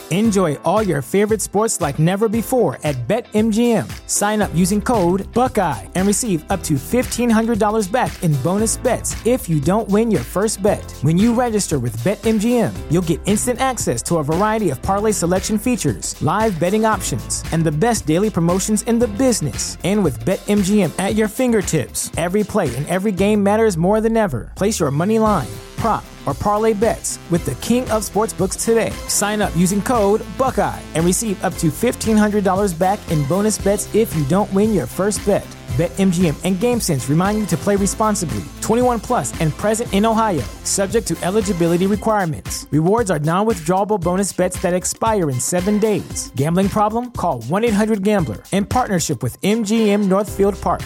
Enjoy all your favorite sports like never before at BetMGM. Sign up using code Buckeye and receive up to $1,500 back in bonus bets if you don't win your first bet. When you register with BetMGM, you'll get instant access to a variety of parlay selection features, live betting options, and the best daily promotions in the business. And with BetMGM at your fingertips, every play and every game matters more than ever. Place your money line, prop, or parlay bets with the king of sportsbooks today. Sign up using code Buckeye and receive up to $1,500 back in bonus bets if you don't win your first bet. BetMGM and GameSense remind you to play responsibly. 21 plus and present in Ohio, subject to eligibility requirements. Rewards are non-withdrawable bonus bets that expire in 7 days. Gambling problem? Call 1-800-GAMBLER. In partnership with MGM Northfield Park.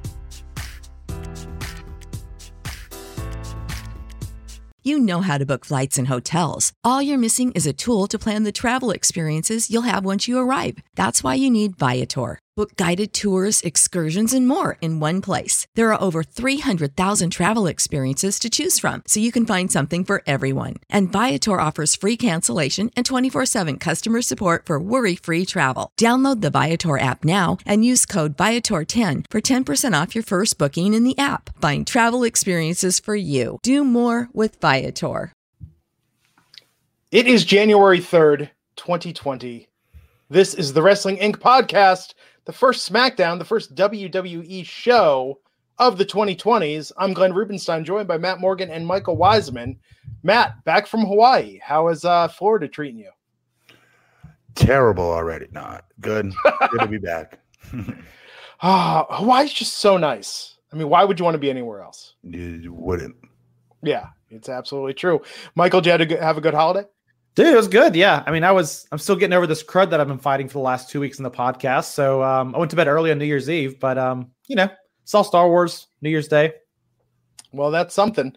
You know how to book flights and hotels. All you're missing is a tool to plan the travel experiences you'll have once you arrive. That's why you need Viator. Book guided tours, excursions, and more in one place. There are over 300,000 travel experiences to choose from, so you can find something for everyone. And Viator offers free cancellation and 24/7 customer support for worry-free travel. Download the Viator app now and use code Viator10 for 10% off your first booking in the app. Find travel experiences for you. Do more with Viator. It is January 3rd, 2020. This is the Wrestling Inc. podcast, the first SmackDown, the first WWE show of the 2020s. I'm Glenn Rubenstein, joined by Matt Morgan and Michael Wiseman. Matt, back from Hawaii. How is Florida treating you? Terrible already. Not good. Good to be back. Hawaii's just so nice. I mean, why would you want to be anywhere else? You wouldn't. Yeah, it's absolutely true. Michael, did you have a good holiday? Dude, it was good. Yeah. I mean, I'm still getting over this crud that I've been fighting for the last 2 weeks in the podcast. So I went to bed early on New Year's Eve, but saw Star Wars New Year's Day. Well, that's something.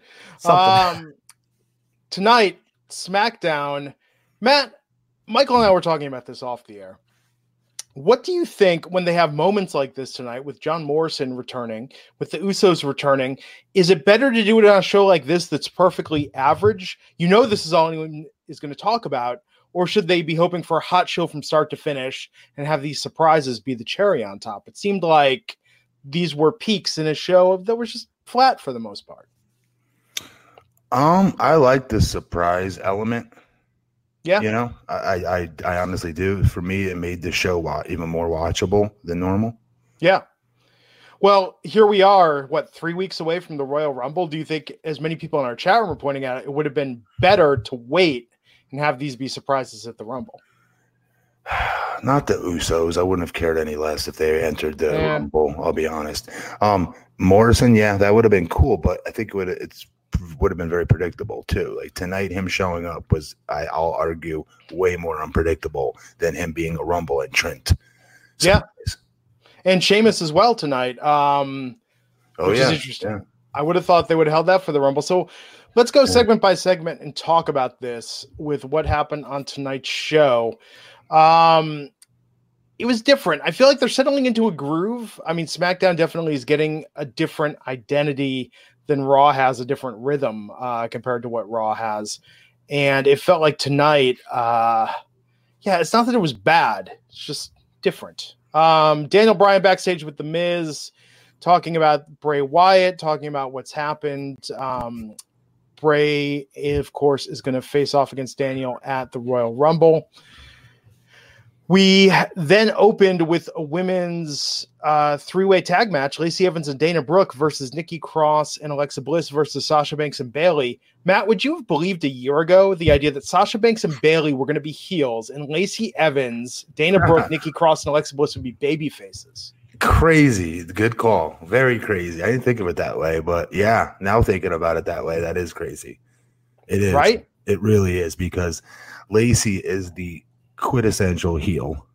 Tonight, SmackDown. Matt, Michael and I were talking about this off the air. What do you think when they have moments like this tonight with John Morrison returning, with the Usos returning? Is it better to do it on a show like this that's perfectly average? You know this is all anyone is going to talk about. Or should they be hoping for a hot show from start to finish and have these surprises be the cherry on top? It seemed like these were peaks in a show that was just flat for the most part. I like the surprise element. Yeah. You know, I honestly do. For me, it made the show even more watchable than normal. Yeah. Well, here we are, 3 weeks away from the Royal Rumble. Do you think, as many people in our chat room are pointing out, it would have been better to wait and have these be surprises at the Rumble? Not the Usos. I wouldn't have cared any less if they entered the Rumble, I'll be honest. Morrison, yeah, that would have been cool, but I think it would have been very predictable too. Like tonight, him showing up was, I'll argue, way more unpredictable than him being a Rumble entrant. Yeah. And Sheamus as well tonight. Which is interesting. Yeah. I would have thought they would have held that for the Rumble. So let's go segment by segment and talk about this with what happened on tonight's show. It was different. I feel like they're settling into a groove. I mean, SmackDown definitely is getting a different identity than Raw has, a different rhythm compared to what Raw has. And it felt like tonight, it's not that it was bad. It's just different. Daniel Bryan backstage with The Miz, talking about Bray Wyatt, talking about what's happened. Bray, of course, is going to face off against Daniel at the Royal Rumble. We then opened with a women's three-way tag match, Lacey Evans and Dana Brooke versus Nikki Cross and Alexa Bliss versus Sasha Banks and Bayley. Matt, would you have believed a year ago the idea that Sasha Banks and Bayley were going to be heels and Lacey Evans, Dana Brooke, Nikki Cross, and Alexa Bliss would be baby faces? Crazy. Good call. Very crazy. I didn't think of it that way, but yeah, now thinking about it that way, that is crazy. It is. Right? It really is, because Lacey is the quintessential heel.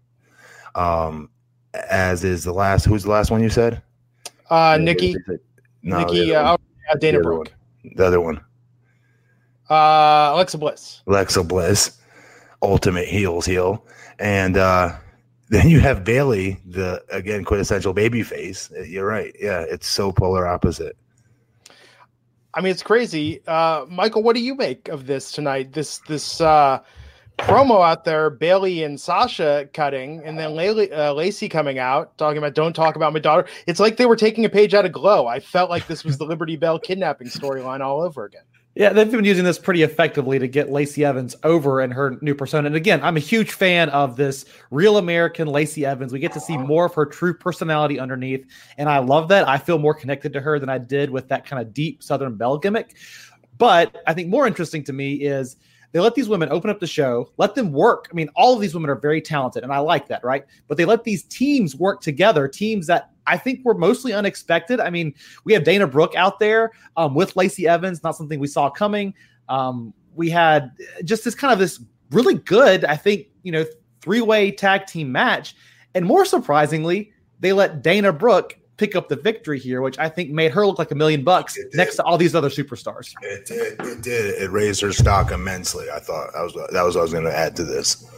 As is who's the last one you said? Nikki. No, Nikki, Dana Brooke. The other one. Alexa Bliss. Alexa Bliss. Ultimate heel. And then you have Bayley, the, again, quintessential babyface. You're right. Yeah, it's so polar opposite. I mean, it's crazy. Michael, what do you make of this tonight? This promo out there, Bailey and Sasha cutting, and then Lacey coming out talking about "Don't talk about my daughter." It's like they were taking a page out of Glow. I felt like this was the Liberty Bell kidnapping storyline all over again. Yeah, they've been using this pretty effectively to get Lacey Evans over in her new persona. And again, I'm a huge fan of this real American Lacey Evans. We get to see more of her true personality underneath, and I love that. I feel more connected to her than I did with that kind of deep Southern Belle gimmick. But I think more interesting to me is they let these women open up the show, let them work. I mean, all of these women are very talented, and I like that, right? But they let these teams work together, teams that I think were mostly unexpected. I mean, we have Dana Brooke out there with Lacey Evans, not something we saw coming. We had just this really good, I think, three-way tag team match. And more surprisingly, they let Dana Brooke pick up the victory here, which I think made her look like $1 million next to all these other superstars. It did. It raised her stock immensely. I thought that was what I was going to add to this.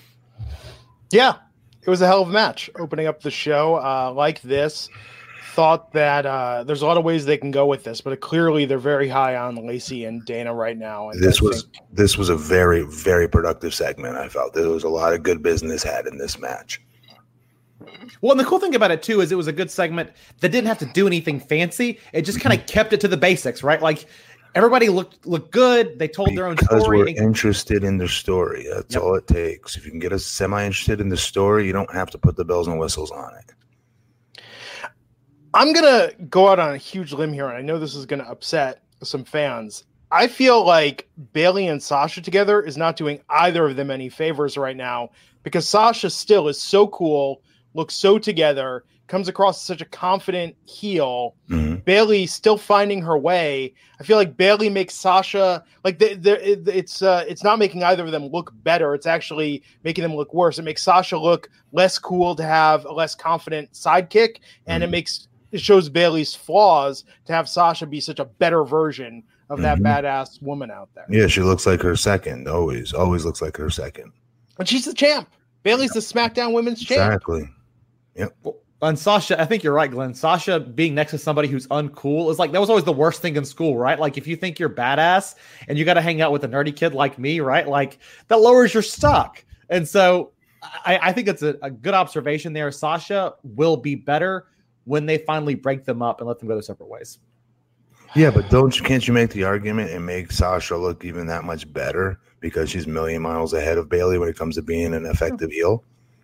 Yeah, it was a hell of a match opening up the show like this. Thought that there's a lot of ways they can go with this, but clearly they're very high on Lacey and Dana right now. And this was a very, very productive segment. I felt there was a lot of good business had in this match. Well, and the cool thing about it, too, is it was a good segment that didn't have to do anything fancy. It just kind of kept it to the basics, right? Like, everybody looked good. They told their own story. Because we're interested in the story. That's all it takes. If you can get us semi-interested in the story, you don't have to put the bells and whistles on it. I'm going to go out on a huge limb here, and I know this is going to upset some fans. I feel like Bailey and Sasha together is not doing either of them any favors right now, because Sasha still is so cool, looks so together, comes across as such a confident heel. Mm-hmm. Bailey still finding her way. I feel like Bailey makes Sasha like it's not making either of them look better. It's actually making them look worse. It makes Sasha look less cool to have a less confident sidekick, and it shows Bailey's flaws to have Sasha be such a better version of that badass woman out there. Yeah, she looks like her second. Always looks like her second. And she's the champ. Bailey's the SmackDown Women's champ. Exactly. Yep. And Sasha, I think you're right, Glenn. Sasha being next to somebody who's uncool is like, that was always the worst thing in school, right? Like, if you think you're badass and you got to hang out with a nerdy kid like me, right? Like, that lowers your stock. And so I think it's a good observation there. Sasha will be better when they finally break them up and let them go their separate ways. Yeah, but can't you make the argument and make Sasha look even that much better because she's a million miles ahead of Bailey when it comes to being an effective heel?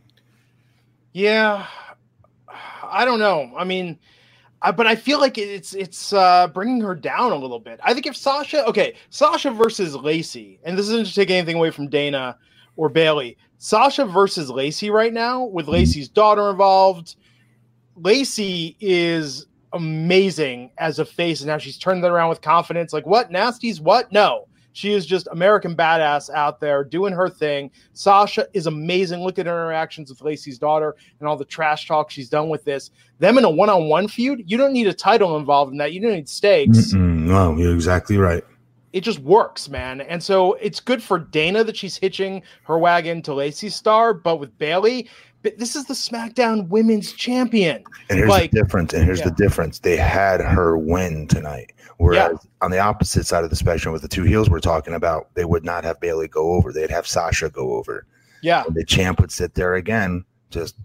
Yeah, I don't know. I mean, but I feel like it's bringing her down a little bit. I think if Sasha versus Lacey, and this isn't to take anything away from Dana or Bailey, Sasha versus Lacey right now with Lacey's daughter involved. Lacey is amazing as a face, and now she's turned that around with confidence. Like, what? Nasty's what? No. She is just American badass out there doing her thing. Sasha is amazing. Look at her interactions with Lacey's daughter and all the trash talk she's done with this. Them in a one-on-one feud, you don't need a title involved in that. You don't need stakes. No, you're exactly right. It just works, man. And so it's good for Dana that she's hitching her wagon to Lacey's star, but with Bailey, this is the SmackDown Women's Champion. And here's the difference. The difference. They had her win tonight. Whereas on the opposite side of the spectrum with the two heels we're talking about, they would not have Bailey go over. They'd have Sasha go over. Yeah. And the champ would sit there again, just,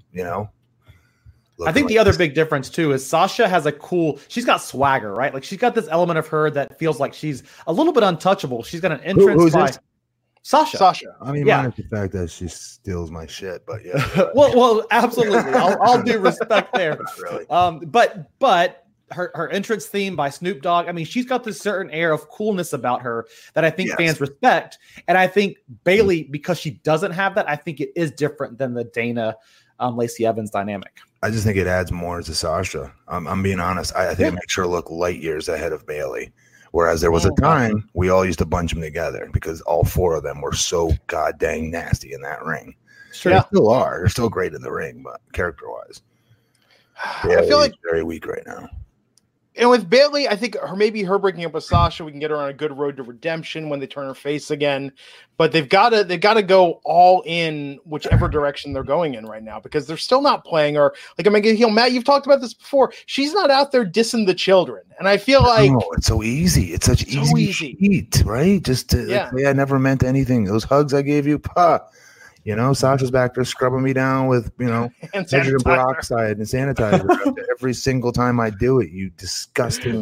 I think the other big difference, too, is Sasha has she's got swagger, right? Like, she's got this element of her that feels like she's a little bit untouchable. She's got an entrance who's by this? Sasha. I mean, minus the fact that she steals my shit, but yeah. well, absolutely. I'll do respect there. Really. But her entrance theme by Snoop Dogg, I mean, she's got this certain air of coolness about her that I think fans respect. And I think Bailey, because she doesn't have that, I think it is different than the Dana Lacey Evans dynamic. I just think it adds more to Sasha. I'm being honest. I think it makes her look light years ahead of Bailey. Whereas there was a time we all used to bunch them together because all four of them were so god dang nasty in that ring. Sure. They still are. They're still great in the ring, but character-wise, I feel like very weak right now. And with Bayley, I think maybe her breaking up with Sasha, we can get her on a good road to redemption when they turn her face again. But they've got to go all in whichever direction they're going in right now, because they're still not playing her like a mega heel. Matt, you've talked about this before. She's not out there dissing the children, and I feel like it's so easy. It's such easy heat, right? Just to say I never meant anything. Those hugs I gave you, Sasha's back there scrubbing me down with, hydrogen peroxide and sanitizer every single time I do it. You disgusting,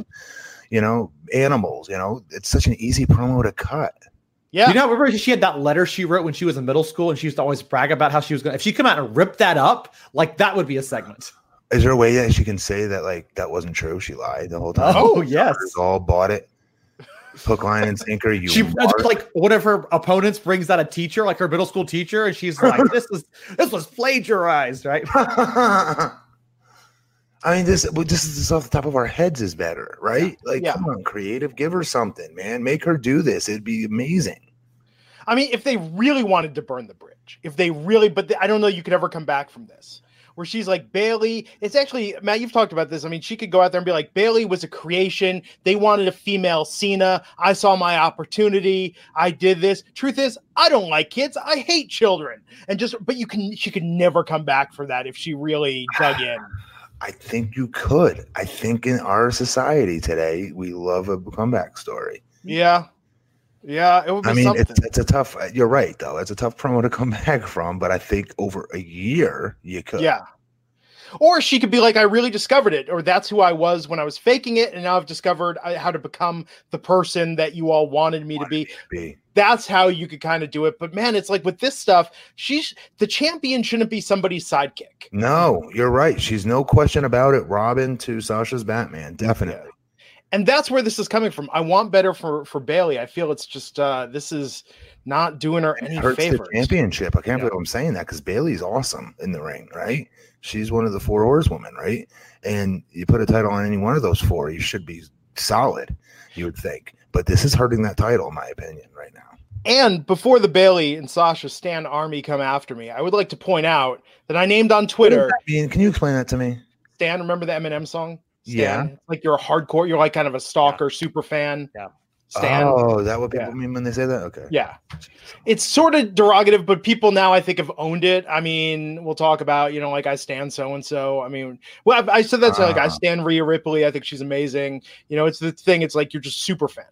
animals. It's such an easy promo to cut. Yeah. Remember she had that letter she wrote when she was in middle school, and she used to always brag about how she was going to, if she come out and rip that up, like that would be a segment. Is there a way that she can say that, like, that wasn't true? She lied the whole time. Oh, yes. All bought it. Hook, line, and sinker. Like one of her opponents brings out a teacher, like her middle school teacher, and she's like, "This was plagiarized, right?" I mean, this is off the top of our heads is better, right? Come on, creative, give her something, man. Make her do this. It'd be amazing. I mean, if they really wanted to burn the bridge, I don't know you could ever come back from this. Where she's like, Bayley, it's actually, Matt, you've talked about this. I mean, she could go out there and be like, Bayley was a creation. They wanted a female Cena. I saw my opportunity. I did this. Truth is, I don't like kids. I hate children. But she could never come back for that if she really dug in. I think you could. I think in our society today, we love a comeback story. Yeah. Yeah, it would be something. It's a tough. You're right, though. It's a tough promo to come back from, but I think over a year you could. Yeah. Or she could be like, I really discovered it, or that's who I was when I was faking it, and now I've discovered how to become the person that you all wanted me to be. That's how you could kind of do it. But man, it's like with this stuff, the champion shouldn't be somebody's sidekick. No, you're right. She's no question about it. Robin to Sasha's Batman, definitely. Yeah. And that's where this is coming from. I want better for Bayley. I feel it's just this is not doing her any favors. The championship. I can't believe I'm saying that, because Bayley's awesome in the ring, right? She's one of the 4 horsewomen, right? And you put a title on any one of those 4, you should be solid, you would think. But this is hurting that title, in my opinion, right now. And before the Bayley and Sasha Stan Army come after me, I would like to point out that I named on Twitter. Can you explain that to me? Stan, remember the Eminem song? Stan? Yeah. Like you're a hardcore, you're like kind of a stalker, super fan. Yeah. Stan. Oh, is that what people mean when they say that? Okay. Yeah. It's sort of derogative, but people now I think have owned it. I mean, we'll talk about, like I stand so-and-so. I mean, well, I said that to like I stand Rhea Ripley. I think she's amazing. It's the thing. It's like, you're just super fan.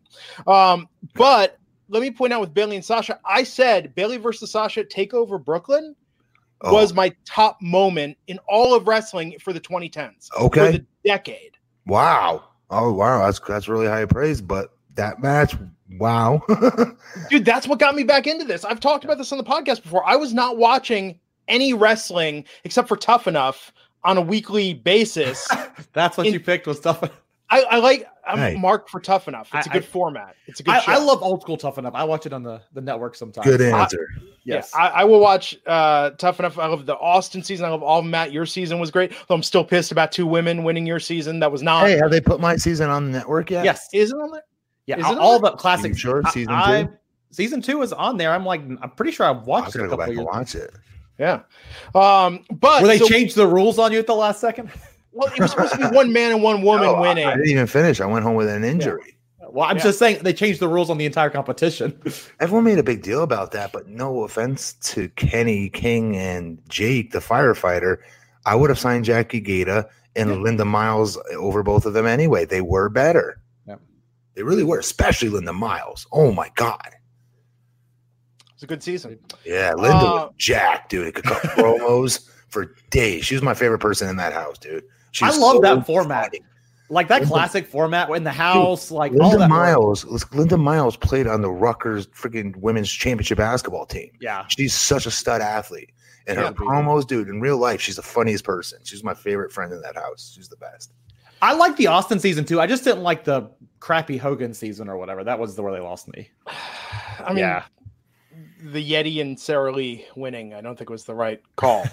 But let me point out with Bayley and Sasha, I said Bayley versus Sasha TakeOver Brooklyn was my top moment in all of wrestling for the 2010s. Okay. For the decade. Wow. Oh, wow. That's really high praise, but that match, wow. Dude, that's what got me back into this. I've talked about this on the podcast before. I was not watching any wrestling except for Tough Enough on a weekly basis. That's what you picked, was Tough Enough. I'm marked for Tough Enough. It's a good format. It's a good show. I love old school Tough Enough. I watch it on the network sometimes. Good answer. Yes. Yeah, I will watch Tough Enough. I love the Austin season. I love all of them. Matt, your season was great. Though I'm still pissed about 2 women winning your season. That was not. Hey, have they put my season on the network yet? Yes. Is it on there? Yeah, all the classics. Sure, season 2? Season 2 is on there. I'm pretty sure I've watched it. I'm gonna go back and watch it. Yeah. But will they change the rules on you at the last second? Well, it was supposed to be 1 man and 1 woman winning. I didn't even finish. I went home with an injury. Yeah. Well, I'm just saying they changed the rules on the entire competition. Everyone made a big deal about that, but no offense to Kenny King and Jake, the firefighter, I would have signed Jackie Gata and Linda Miles over both of them anyway. They were better. Yeah. They really were, especially Linda Miles. Oh my God. It was a good season. Yeah, Linda was jacked, dude. It could cut promos for days. She was my favorite person in that house, dude. I love that format. Funny. Like that classic format in the house, dude, like Linda all that. Linda Miles played on the Rutgers freaking women's championship basketball team. Yeah. She's such a stud athlete. And her promos, dude, in real life, she's the funniest person. She's my favorite friend in that house. She's the best. I like the Austin season too. I just didn't like the crappy Hogan season or whatever. That was where they lost me. I mean, the Yeti and Sarah Lee winning, I don't think was the right call.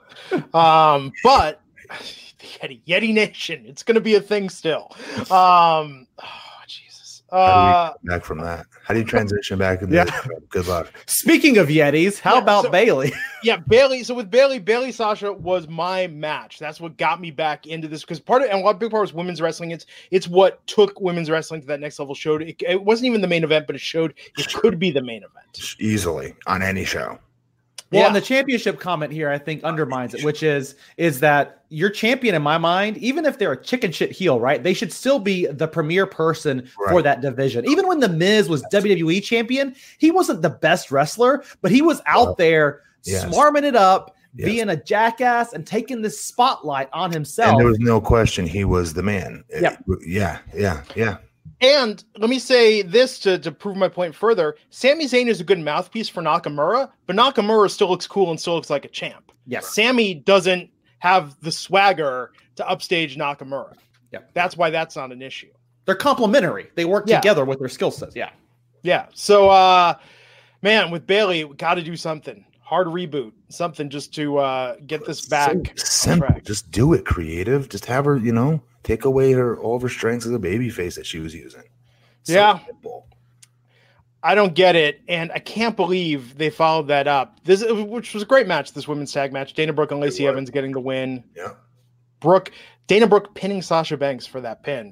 But the Yeti Nation, it's going to be a thing still. Jesus. How do we back from that? How do you transition back into good luck? Speaking of Yetis, how about Bayley? Bayley. So with Bayley Sasha was my match. That's what got me back into this, because big part was women's wrestling. It's what took women's wrestling to that next level. It wasn't even the main event, but it showed it could be the main event easily on any show. Well, and the championship comment here, I think, undermines it, which is that your champion, in my mind, even if they're a chicken shit heel, right, they should still be the premier person for that division. Even when The Miz was WWE champion, he wasn't the best wrestler, but he was out there smarming it up, being a jackass, and taking this spotlight on himself. And there was no question he was the man. Yeah. And let me say this to prove my point further. Sami Zayn is a good mouthpiece for Nakamura, but Nakamura still looks cool and still looks like a champ. Yes. Sami doesn't have the swagger to upstage Nakamura. Yeah. That's why that's not an issue. They're complementary. They work together with their skill sets. Yeah. Yeah. So, man, with Bayley, we got to do something. Hard reboot. Something just to get this back. So simple. Just do it, creative. Just have her, take away all of her strengths as a babyface that she was using. Simple. I don't get it, and I can't believe they followed that up. Which was a great match, this women's tag match. Dana Brooke and Lacey Evans getting the win. Yeah. Dana Brooke pinning Sasha Banks for that pin.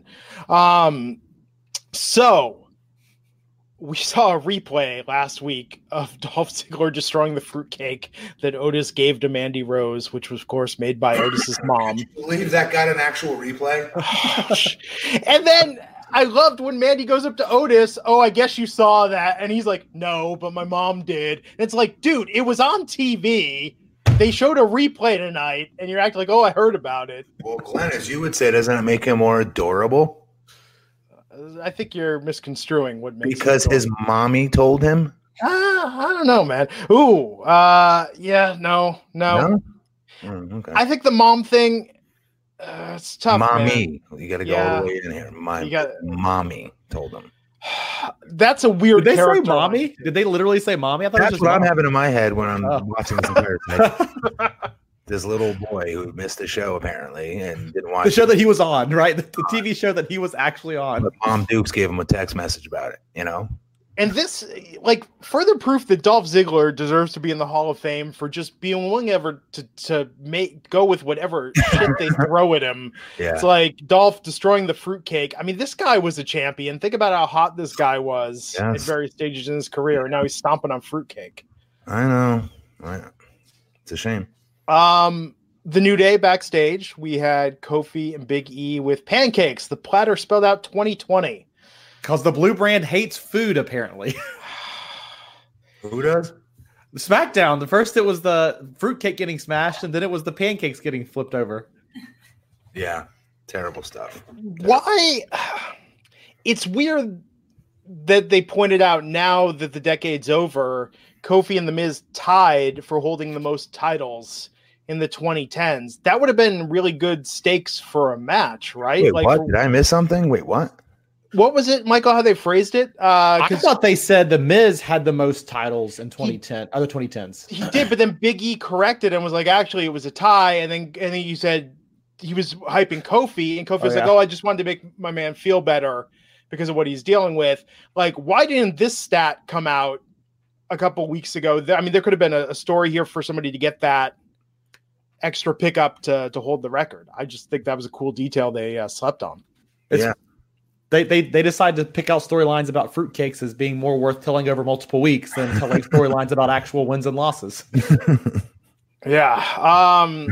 So we saw a replay last week of Dolph Ziggler destroying the fruitcake that Otis gave to Mandy Rose, which was, of course, made by Otis's mom. Can you believe that got an actual replay? And then I loved when Mandy goes up to Otis. Oh, I guess you saw that. And he's like, no, but my mom did. And it's like, dude, it was on TV. They showed a replay tonight, and you're acting like, oh, I heard about it. Well, Glenn, as you would say, doesn't it make him more adorable? I think you're misconstruing what makes because his mommy told him. I don't know, man. Ooh, no. Okay. I think the mom thing, it's tough. Mommy, man. You got to go all the way in here. Mommy told him. That's a weird. Did they say mommy? Did they literally say mommy? I thought that's what I'm having in my head when I'm watching this entire thing. This little boy who missed the show apparently and didn't watch the show that he was on, right? The TV show that he was actually on. But Mom Dukes gave him a text message about it, And this, further proof that Dolph Ziggler deserves to be in the Hall of Fame for just being willing ever to go with whatever shit they throw at him. Yeah. It's like Dolph destroying the fruitcake. I mean, this guy was a champion. Think about how hot this guy was at various stages in his career, and now he's stomping on fruitcake. I know. It's a shame. The New Day backstage, we had Kofi and Big E with pancakes. The platter spelled out 2020. Because the Blue Brand hates food, apparently. Who does? SmackDown. The first it was the fruitcake getting smashed, and then it was the pancakes getting flipped over. Yeah, terrible stuff. Why? It's weird that they pointed out now that the decade's over, Kofi and The Miz tied for holding the most titles in the 2010s. That would have been really good stakes for a match, right? Wait, what? Did I miss something? Wait, what? What was it, Michael, how they phrased it? I thought they said The Miz had the most titles in 2010, other 2010s. He did, but then Big E corrected and was like, actually, it was a tie. And then you said he was hyping Kofi, and Kofi was like, I just wanted to make my man feel better because of what he's dealing with. Like, why didn't this stat come out a couple weeks ago? I mean, there could have been a story here for somebody to get that extra pickup to hold the record. I just think that was a cool detail they slept on. They decide to pick out storylines about fruitcakes as being more worth telling over multiple weeks than telling storylines about actual wins and losses. Yeah.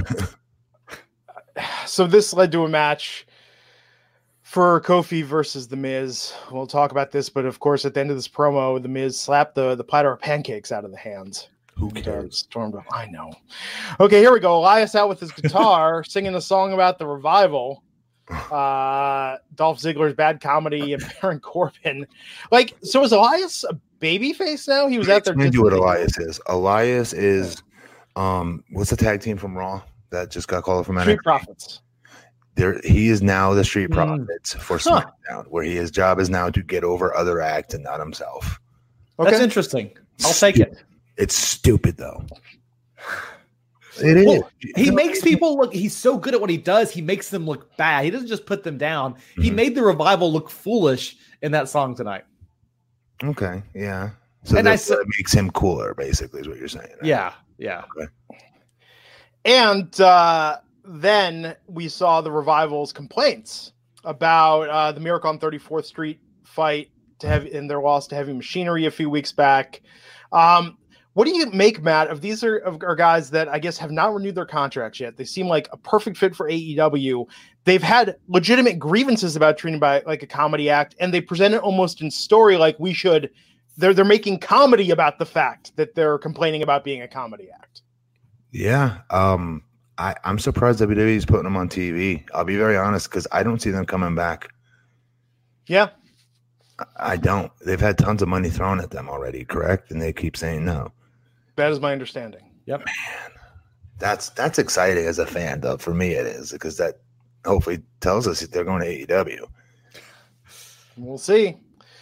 So this led to a match for Kofi versus The Miz. We'll talk about this, but of course, at the end of this promo, The Miz slapped the platter of pancakes out of the hands. Who cares? Stormed up. I know. Okay, here we go. Elias out with his guitar, singing the song about the revival. Dolph Ziggler's bad comedy and Baron Corbin. So is Elias a babyface now? He was out there. Do what Elias is. Elias is what's the tag team from Raw that just got called from NXT? Street Profits. He is now the Street Profits for SmackDown, where his job is now to get over other acts and not himself. Okay. That's interesting. I'll take it. It's stupid though. It is. Well, he makes people look. He's so good at what he does. He makes them look bad. He doesn't just put them down. He made the Revival look foolish in that song tonight. Okay, yeah. So and that makes him cooler, basically, is what you're saying. Right? Yeah. Okay. And then we saw the Revival's complaints about the Miracle on 34th Street fight in their loss to Heavy Machinery a few weeks back. What do you make, Matt, of these are guys that I guess have not renewed their contracts yet? They seem like a perfect fit for AEW. They've had legitimate grievances about treating by like a comedy act, and they present it almost in story like we should. They're making comedy about the fact that they're complaining about being a comedy act. Yeah. I'm surprised WWE is putting them on TV. I'll be very honest, because I don't see them coming back. Yeah. I don't. They've had tons of money thrown at them already, correct? And they keep saying no. That is my understanding. Yep. Man, that's exciting as a fan, though. For me, it is, because that hopefully tells us that they're going to AEW. We'll see.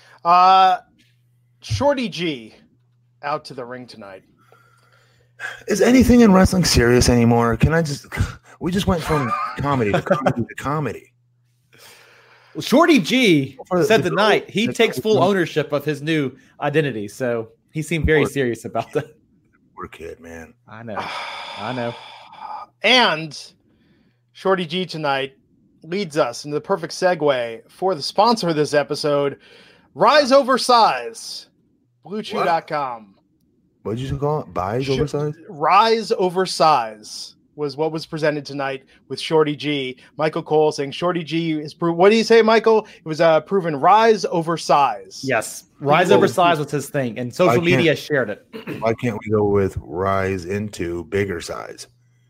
Shorty G out to the ring tonight. Is anything in wrestling serious anymore? We just went from comedy to comedy to comedy. Well, Shorty G said tonight he takes full ownership of his new identity, so he seemed very serious about that. Poor kid, man. I know. And Shorty G tonight leads us into the perfect segue for the sponsor of this episode, Rise Over Size, BlueChew.com. What did you call it? Rise Over Size was what was presented tonight with Shorty G. Michael Cole saying Shorty G is proven. What did he say, Michael? It was proven rise over size. Yes, rise over size was his thing, and social media shared it. Why can't we go with rise into bigger size?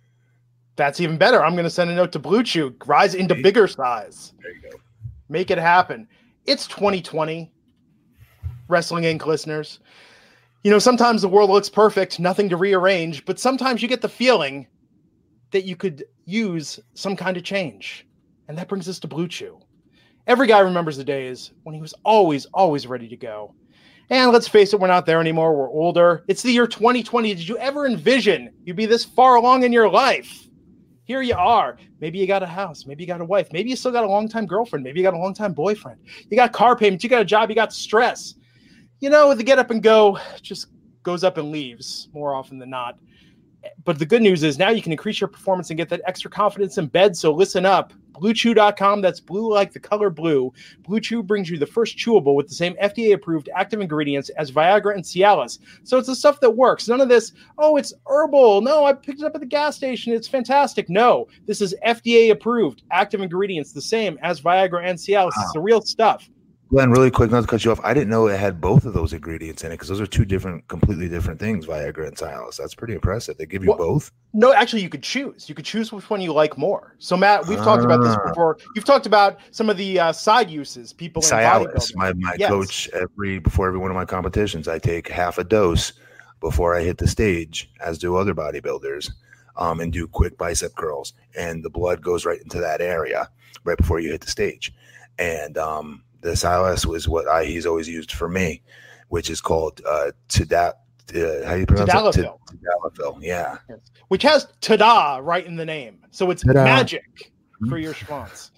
That's even better. I'm going to send a note to Blue Chew. Rise into bigger size. There you go. Make it happen. It's 2020. Wrestling Inc. listeners. You know, sometimes the world looks perfect, nothing to rearrange, but sometimes you get the feeling that you could use some kind of change. And that brings us to Blue Chew. Every guy remembers the days when he was always ready to go. And let's face it, we're not there anymore. We're older. It's the year 2020. Did you ever envision you'd be this far along in your life? Here you are. Maybe you got a house. Maybe you got a wife. Maybe you still got a longtime girlfriend. Maybe you got a longtime boyfriend. You got car payments. You got a job. You got stress. You know, the get up and go just goes up and leaves more often than not. But the good news is now you can increase your performance and get that extra confidence in bed. So listen up. BlueChew.com. That's blue like the color blue. Blue Chew brings you the first chewable with the same FDA-approved active ingredients as Viagra and Cialis. So it's the stuff that works. None of this, oh, it's herbal. No, I picked it up at the gas station. It's fantastic. No, this is FDA-approved active ingredients, the same as Viagra and Cialis. Wow. It's the real stuff. Glenn, really quick, not to cut you off. I didn't know it had both of those ingredients in it because those are two completely different things, Viagra and Cialis. That's pretty impressive. They give you both? No, actually, you could choose. You could choose which one you like more. So, Matt, we've talked about this before. You've talked about some of the side uses. People Cialis, my coach, before every one of my competitions, I take half a dose before I hit the stage, as do other bodybuilders, and do quick bicep curls. And the blood goes right into that area right before you hit the stage. And the Cialis was what he's always used for me, which is called how do you pronounce it? Tadalafil, yeah. Which has tada right in the name. So it's magic for your schwants.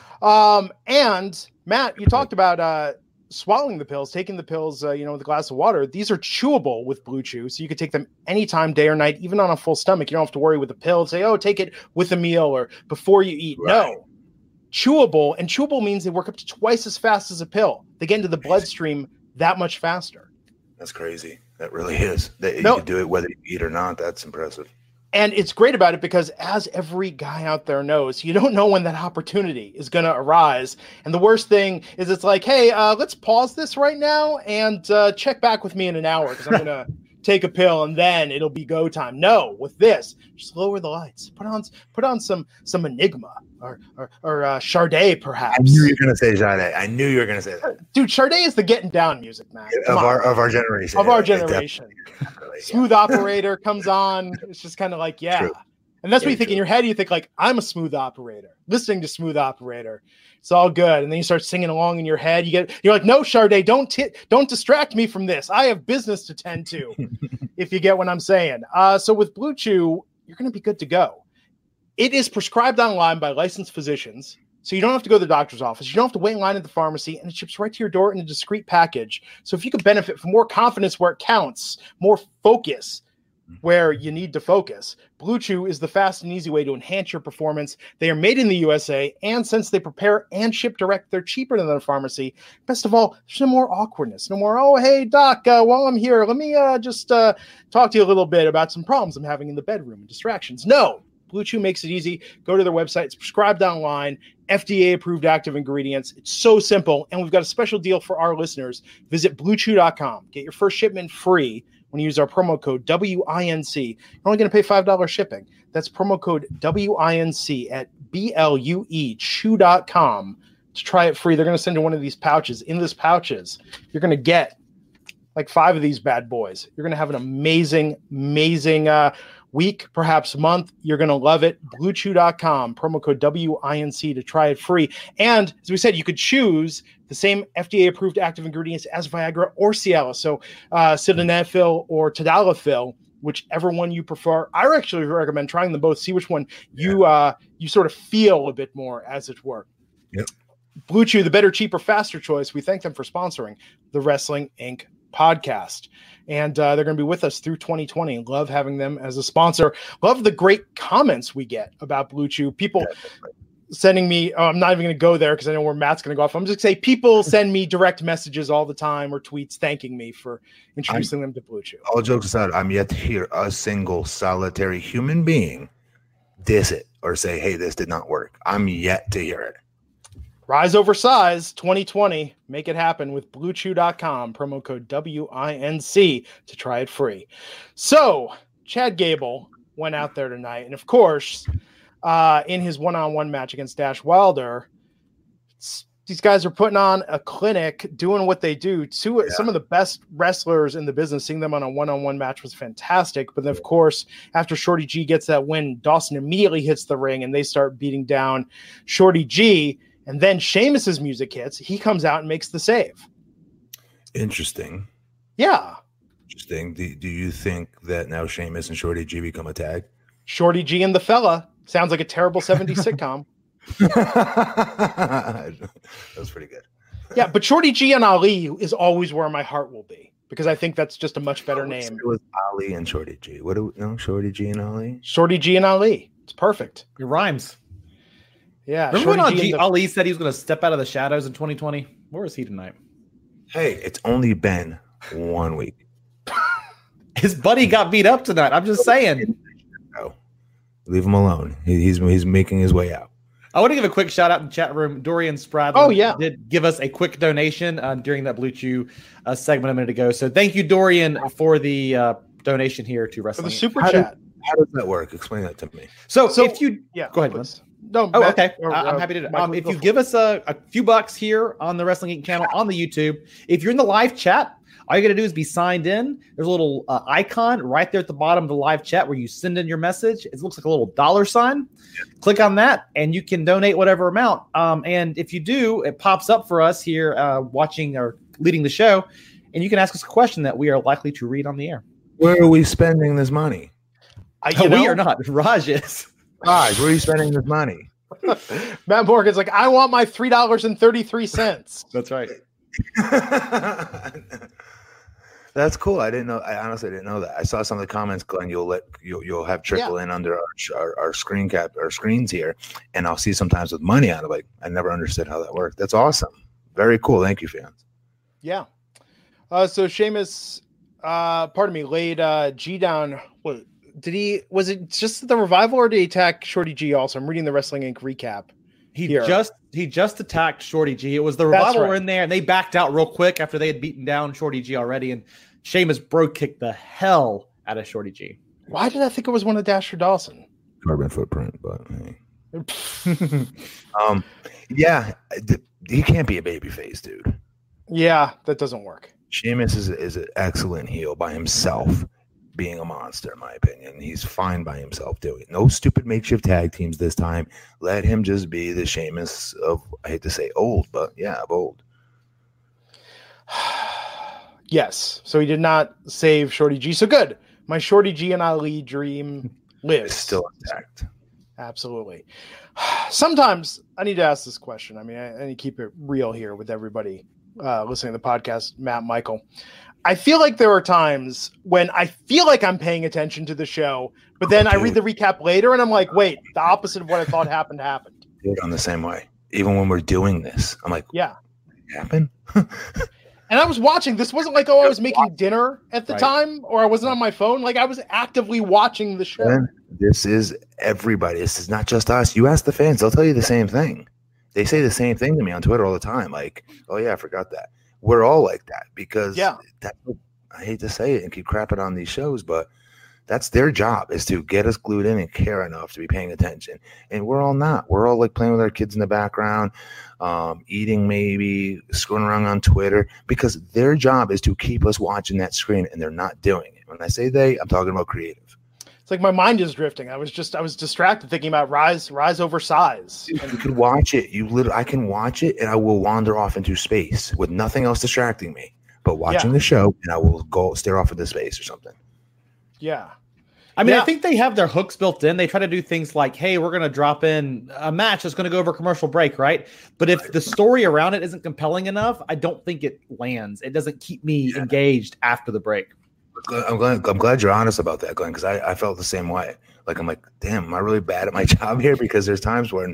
And Matt, you talked about swallowing the pills, taking the pills, with a glass of water. These are chewable with Blue Chew, so you could take them anytime, day or night, even on a full stomach. You don't have to worry with the pill. Say, take it with a meal or before you eat. Right. No. Chewable, and chewable means they work up to twice as fast as a pill. They get into the bloodstream that much faster. That's crazy. That really is. You can do it whether you eat or not. That's impressive. And it's great about it because, as every guy out there knows, you don't know when that opportunity is going to arise. And the worst thing is it's like, hey, let's pause this right now and check back with me in an hour because I'm going to take a pill and then it'll be go time. No, with this, just lower the lights. Put on some Enigma or Sade, perhaps. I knew you were going to say Sade. I knew you were going to say that. Dude, Sade is the getting down music, man. Of our generation. Of our generation. Definitely. Smooth Operator comes on. It's just kind of like, yeah. True. And that's what you think in your head. You think like, I'm a smooth operator. Listening to Smooth Operator, it's all good. And then you start singing along in your head. You're like, no, Sade, don't distract me from this. I have business to tend to. If you get what I'm saying. So with Blue Chew, you're going to be good to go. It is prescribed online by licensed physicians, so you don't have to go to the doctor's office. You don't have to wait in line at the pharmacy, and it ships right to your door in a discreet package. So if you could benefit from more confidence where it counts, more focus where you need to focus, Blue Chew is the fast and easy way to enhance your performance. They are made in the USA, and since they prepare and ship direct, they're cheaper than the pharmacy. Best of all, there's no more awkwardness. No more, oh, hey, doc, while I'm here, let me just talk to you a little bit about some problems I'm having in the bedroom and distractions. No. Blue Chew makes it easy. Go to their website. It's prescribed online, FDA-approved active ingredients. It's so simple, and we've got a special deal for our listeners. Visit BlueChew.com. Get your first shipment free when you use our promo code WINC. You're only going to pay $5 shipping. That's promo code WINC at BLUEChew.com to try it free. They're going to send you one of these pouches. In this pouches, you're going to get like 5 of these bad boys. You're going to have an amazing week, perhaps month. You're going to love it. BlueChew.com, promo code WINC to try it free. And as we said, you could choose the same FDA-approved active ingredients as Viagra or Cialis. So sildenafil or tadalafil, whichever one you prefer. I actually recommend trying them both. See which one you sort of feel a bit more as it were. Yep. Blue Chew, the better, cheaper, faster choice. We thank them for sponsoring the Wrestling Inc. podcast. And they're going to be with us through 2020. Love having them as a sponsor. Love the great comments we get about Blue Chew. People sending me, I'm not even going to go there because I know where Matt's going to go off. I'm just going to say people send me direct messages all the time or tweets thanking me for introducing them to Blue Chew. All jokes aside, I'm yet to hear a single solitary human being diss it or say, hey, this did not work. I'm yet to hear it. Rise over size 2020. Make it happen with BlueChew.com. Promo code WINC to try it free. So Chad Gable went out there tonight. And of course, in his one-on-one match against Dash Wilder, these guys are putting on a clinic, doing what they do. Some of the best wrestlers in the business, seeing them on a one-on-one match was fantastic. But then, of course, after Shorty G gets that win, Dawson immediately hits the ring and they start beating down Shorty G. And then Sheamus's music hits. He comes out and makes the save. Interesting. Yeah. Interesting. Do you think that now Sheamus and Shorty G become a tag? Shorty G and the Fella. Sounds like a terrible 70s sitcom. That was pretty good. Yeah, but Shorty G and Ali is always where my heart will be because I think that's just a much better name. It was Ali and Shorty G. Shorty G and Ali? Shorty G and Ali. It's perfect. It rhymes. Yeah. Remember when Ali said he was going to step out of the shadows in 2020? Where is he tonight? Hey, it's only been 1 week. His buddy got beat up tonight. I'm just saying. No. Leave him alone. He's making his way out. I want to give a quick shout out in the chat room. Dorian Spradlin did give us a quick donation during that Blue Chew segment a minute ago. So thank you, Dorian, for the donation here to Wrestling. For the super chat. How does that work? Explain that to me. So if you go ahead, please. No, oh, Matt, okay. I'm happy to do it. If you give us a few bucks here on the Wrestling Inc. channel on the YouTube, if you're in the live chat, all you got to do is be signed in. There's a little icon right there at the bottom of the live chat where you send in your message. It looks like a little $sign. Click on that, and you can donate whatever amount. And if you do, it pops up for us here watching or leading the show, and you can ask us a question that we are likely to read on the air. Where are we spending this money? We are not. Raj is. Raj, where are you spending this money? Matt Morgan's like, I want my $3.33. That's right. That's cool. I honestly didn't know that. I saw some of the comments, Glenn. You'll have trickle in under our screen cap, our screens here, and I'll see sometimes with money on it. Like I never understood how that worked. That's awesome. Very cool. Thank you, fans. Yeah. So Sheamus, laid G down. What was it just the Revival or did he attack Shorty G also? I'm reading the Wrestling Inc. recap. He just attacked Shorty G. It was the Revival were in there, and they backed out real quick after they had beaten down Shorty G already, and Sheamus bro kicked the hell out of Shorty G. Why did I think it was one of Dasher Dawson? Carbon footprint, but hey. Yeah, he can't be a babyface, dude. Yeah, that doesn't work. Sheamus is an excellent heel by himself, being a monster, in my opinion. He's fine by himself doing it. No stupid makeshift tag teams this time. Let him just be the Sheamus of, I hate to say old, but yeah, of old. Yes. So he did not save Shorty G. So good. My Shorty G and Ali dream lives. It's still intact. Absolutely. Sometimes I need to ask this question. I mean, I need to keep it real here with everybody listening to the podcast, Matt, Michael. I feel like there are times when I feel like I'm paying attention to the show, but then I read the recap later and I'm like, wait, the opposite of what I thought happened. Dude, I'm the same way. Even when we're doing this, I'm like, yeah, it happened? And I was watching. This wasn't like, I was making dinner at the time, or I wasn't on my phone. Like, I was actively watching the show. Man, this is everybody. This is not just us. You ask the fans, they'll tell you the same thing. They say the same thing to me on Twitter all the time. Like, oh yeah, I forgot that. We're all like that because I hate to say it and keep crapping on these shows, but that's their job, is to get us glued in and care enough to be paying attention. And we're all not. We're all like playing with our kids in the background, eating, maybe screwing around on Twitter, because their job is to keep us watching that screen, and they're not doing it. When I say they, I'm talking about creative. It's like my mind is drifting. I was distracted thinking about rise over size. You could watch it. I can watch it and I will wander off into space with nothing else distracting me but watching the show, and I will go stare off into space or something. Yeah. I mean, I think they have their hooks built in. They try to do things like, hey, we're going to drop in a match that's going to go over commercial break, right? But if the story around it isn't compelling enough, I don't think it lands. It doesn't keep me engaged after the break. I'm glad you're honest about that, Glenn, because I felt the same way. Like, I'm like, damn, am I really bad at my job here? Because there's times when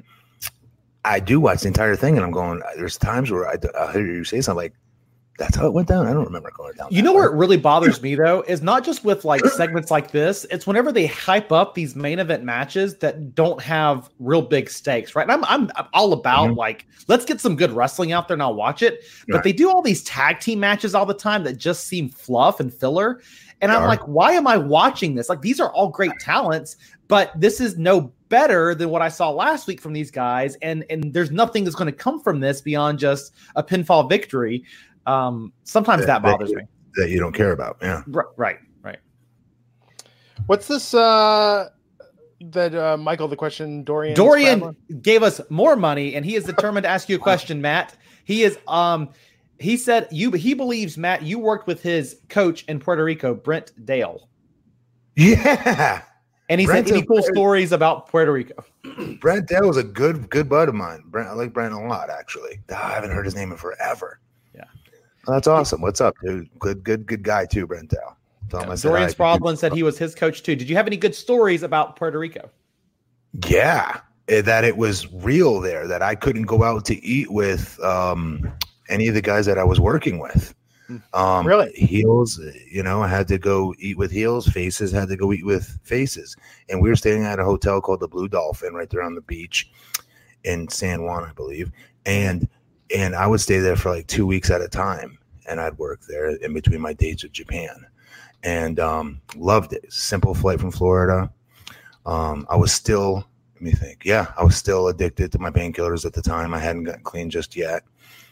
I do watch the entire thing, and I'm going, there's times where I hear you say something like, that's how it went down. I don't remember going down. You know where it really bothers me, though, is not just with like segments like this. It's whenever they hype up these main event matches that don't have real big stakes, right? And I'm all about like, let's get some good wrestling out there and I'll watch it. But they do all these tag team matches all the time that just seem fluff and filler. And I'm like, why am I watching this? Like, these are all great talents, but this is no better than what I saw last week from these guys. And there's nothing that's going to come from this beyond just a pinfall victory. Sometimes that bothers me. That you don't care about. Yeah. Right. What's this? Michael, the question Dorian gave us more money, and he is determined to ask you a question, Matt. He is he said he believes, Matt, you worked with his coach in Puerto Rico, Brent Dale. Yeah. And he said any cool stories about Puerto Rico. Brent Dale was a good bud of mine. Brent, I like Brent a lot, actually. I haven't heard his name in forever. Yeah. Well, that's awesome. What's up, dude? Good guy too, Brent Dale. Dorian Spradlin said he was his coach too. Did you have any good stories about Puerto Rico? Yeah, that it was real there, that I couldn't go out to eat with any of the guys that I was working with. Really? Heels, I had to go eat with heels. Faces had to go eat with faces. And we were staying at a hotel called the Blue Dolphin right there on the beach in San Juan, I believe. And I would stay there for like 2 weeks at a time, and I'd work there in between my dates with Japan, and loved it. Simple flight from Florida. I was still, I was still addicted to my painkillers at the time. I hadn't gotten clean just yet.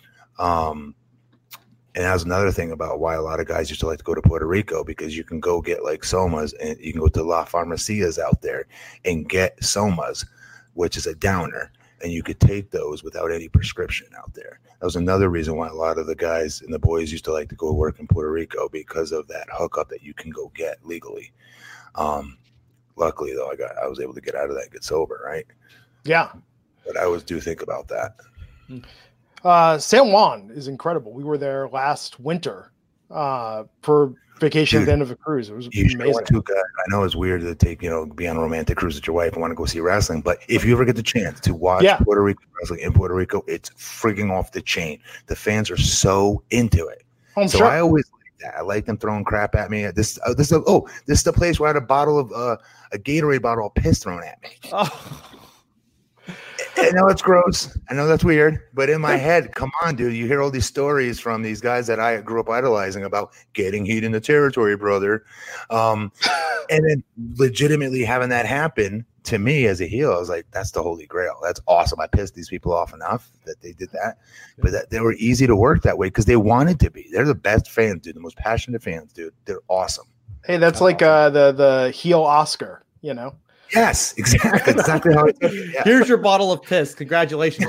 And that was another thing about why a lot of guys used to like to go to Puerto Rico, because you can go get like somas, and you can go to La Farmacias out there and get somas, which is a downer. And you could take those without any prescription out there. That was another reason why a lot of the guys and the boys used to like to go work in Puerto Rico, because of that hookup that you can go get legally. Luckily, though, I was able to get out of that and get sober, right? Yeah. But I always do think about that. San Juan is incredible. We were there last winter for vacation at the end of a cruise. It was amazing. I know it's weird to take, be on a romantic cruise with your wife and want to go see wrestling, but if you ever get the chance to watch Puerto Rico wrestling in Puerto Rico, it's freaking off the chain. The fans are so into it. So I always like that. I like them throwing crap at me. This is the place where I had a bottle of a Gatorade bottle of piss thrown at me. Oh. I know it's gross. I know that's weird, but in my head, come on, dude. You hear all these stories from these guys that I grew up idolizing about getting heat in the territory, brother. And then legitimately having that happen to me as a heel, I was like, that's the holy grail. That's awesome. I pissed these people off enough that they did that, but that they were easy to work that way because they wanted to be. They're the best fans, dude. The most passionate fans, dude. They're awesome. Hey, that's like awesome. The heel Oscar, Yes, exactly how it is. Yeah. Here's your bottle of piss. Congratulations.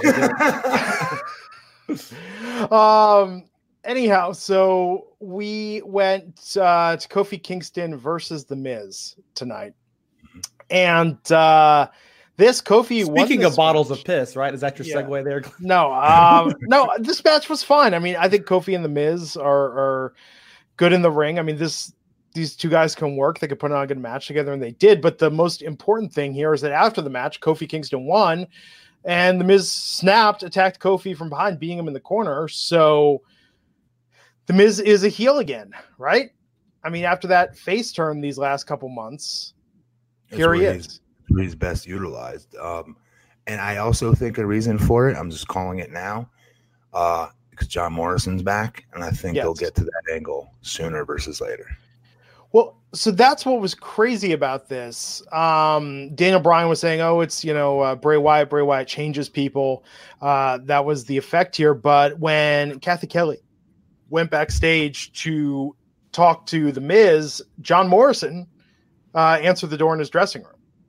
Anyhow, so we went to Kofi Kingston versus The Miz tonight. And this Kofi. Speaking of bottles of piss, right? Is that your segue there? No, no. This match was fine. I mean, I think Kofi and The Miz are good in the ring. I mean, these two guys can work. They could put on a good match together, and they did. But the most important thing here is that after the match, Kofi Kingston won, and The Miz snapped, attacked Kofi from behind, beating him in the corner. So The Miz is a heel again, right? I mean, after that face turn these last couple months, here he is. He's best utilized. And I also think a reason for it, I'm just calling it now, because John Morrison's back, and I think they'll get to that angle sooner versus later. Well, so that's what was crazy about this. Daniel Bryan was saying, oh, it's, Bray Wyatt. Bray Wyatt changes people. That was the effect here. But when Kathy Kelly went backstage to talk to The Miz, John Morrison answered the door in his dressing room.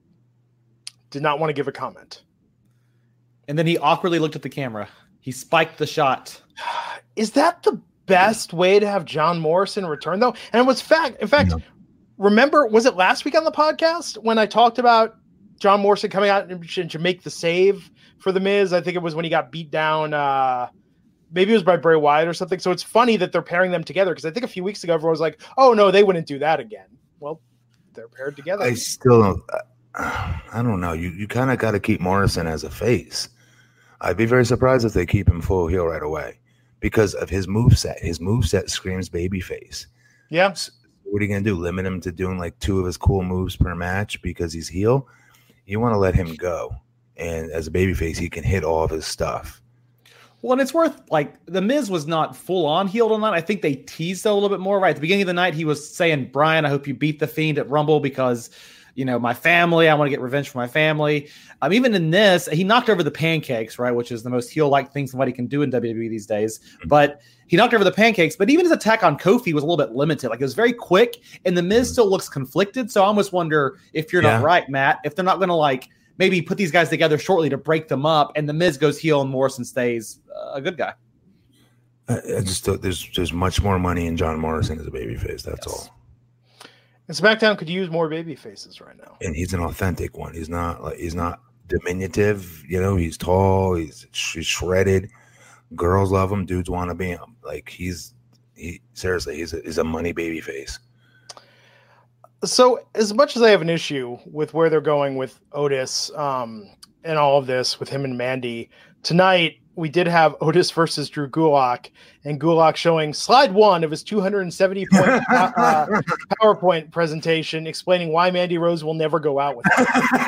Did not want to give a comment. And then he awkwardly looked at the camera. He spiked the shot. Is that the best way to have John Morrison return, though? And it was in fact, remember, was it last week on the podcast when I talked about John Morrison coming out to make the save for The Miz? I think it was when he got beat down. Maybe it was by Bray Wyatt or something. So it's funny that they're pairing them together, because I think a few weeks ago everyone was like, oh, no, they wouldn't do that again. Well, they're paired together. I still don't. I don't know. You kind of got to keep Morrison as a face. I'd be very surprised if they keep him full heel right away because of his moveset. His moveset screams babyface. Yeah. So what are you going to do? Limit him to doing like 2 of his cool moves per match because he's heel? You want to let him go. And as a babyface, he can hit all of his stuff. Well, and it's worth, The Miz was not full-on healed on that. I think they teased a little bit more, right? At the beginning of the night, he was saying, Brian, I hope you beat The Fiend at Rumble because – my family, I want to get revenge for my family. Even in this, he knocked over the pancakes, right? Which is the most heel-like thing somebody can do in WWE these days. But he knocked over the pancakes, but even his attack on Kofi was a little bit limited. It was very quick, and The Miz still looks conflicted. So I almost wonder if you're not right, Matt, if they're not going to maybe put these guys together shortly to break them up, and The Miz goes heel and Morrison stays a good guy. I just thought there's much more money in John Morrison as a babyface. That's all. And SmackDown could use more baby faces right now. And he's an authentic one. He's not diminutive. He's tall. He's shredded. Girls love him. Dudes want to be him. He's a money baby face. So as much as I have an issue with where they're going with Otis and all of this with him and Mandy, tonight we did have Otis versus Drew Gulak, and Gulak showing slide 1 of his 270-point PowerPoint presentation explaining why Mandy Rose will never go out with him.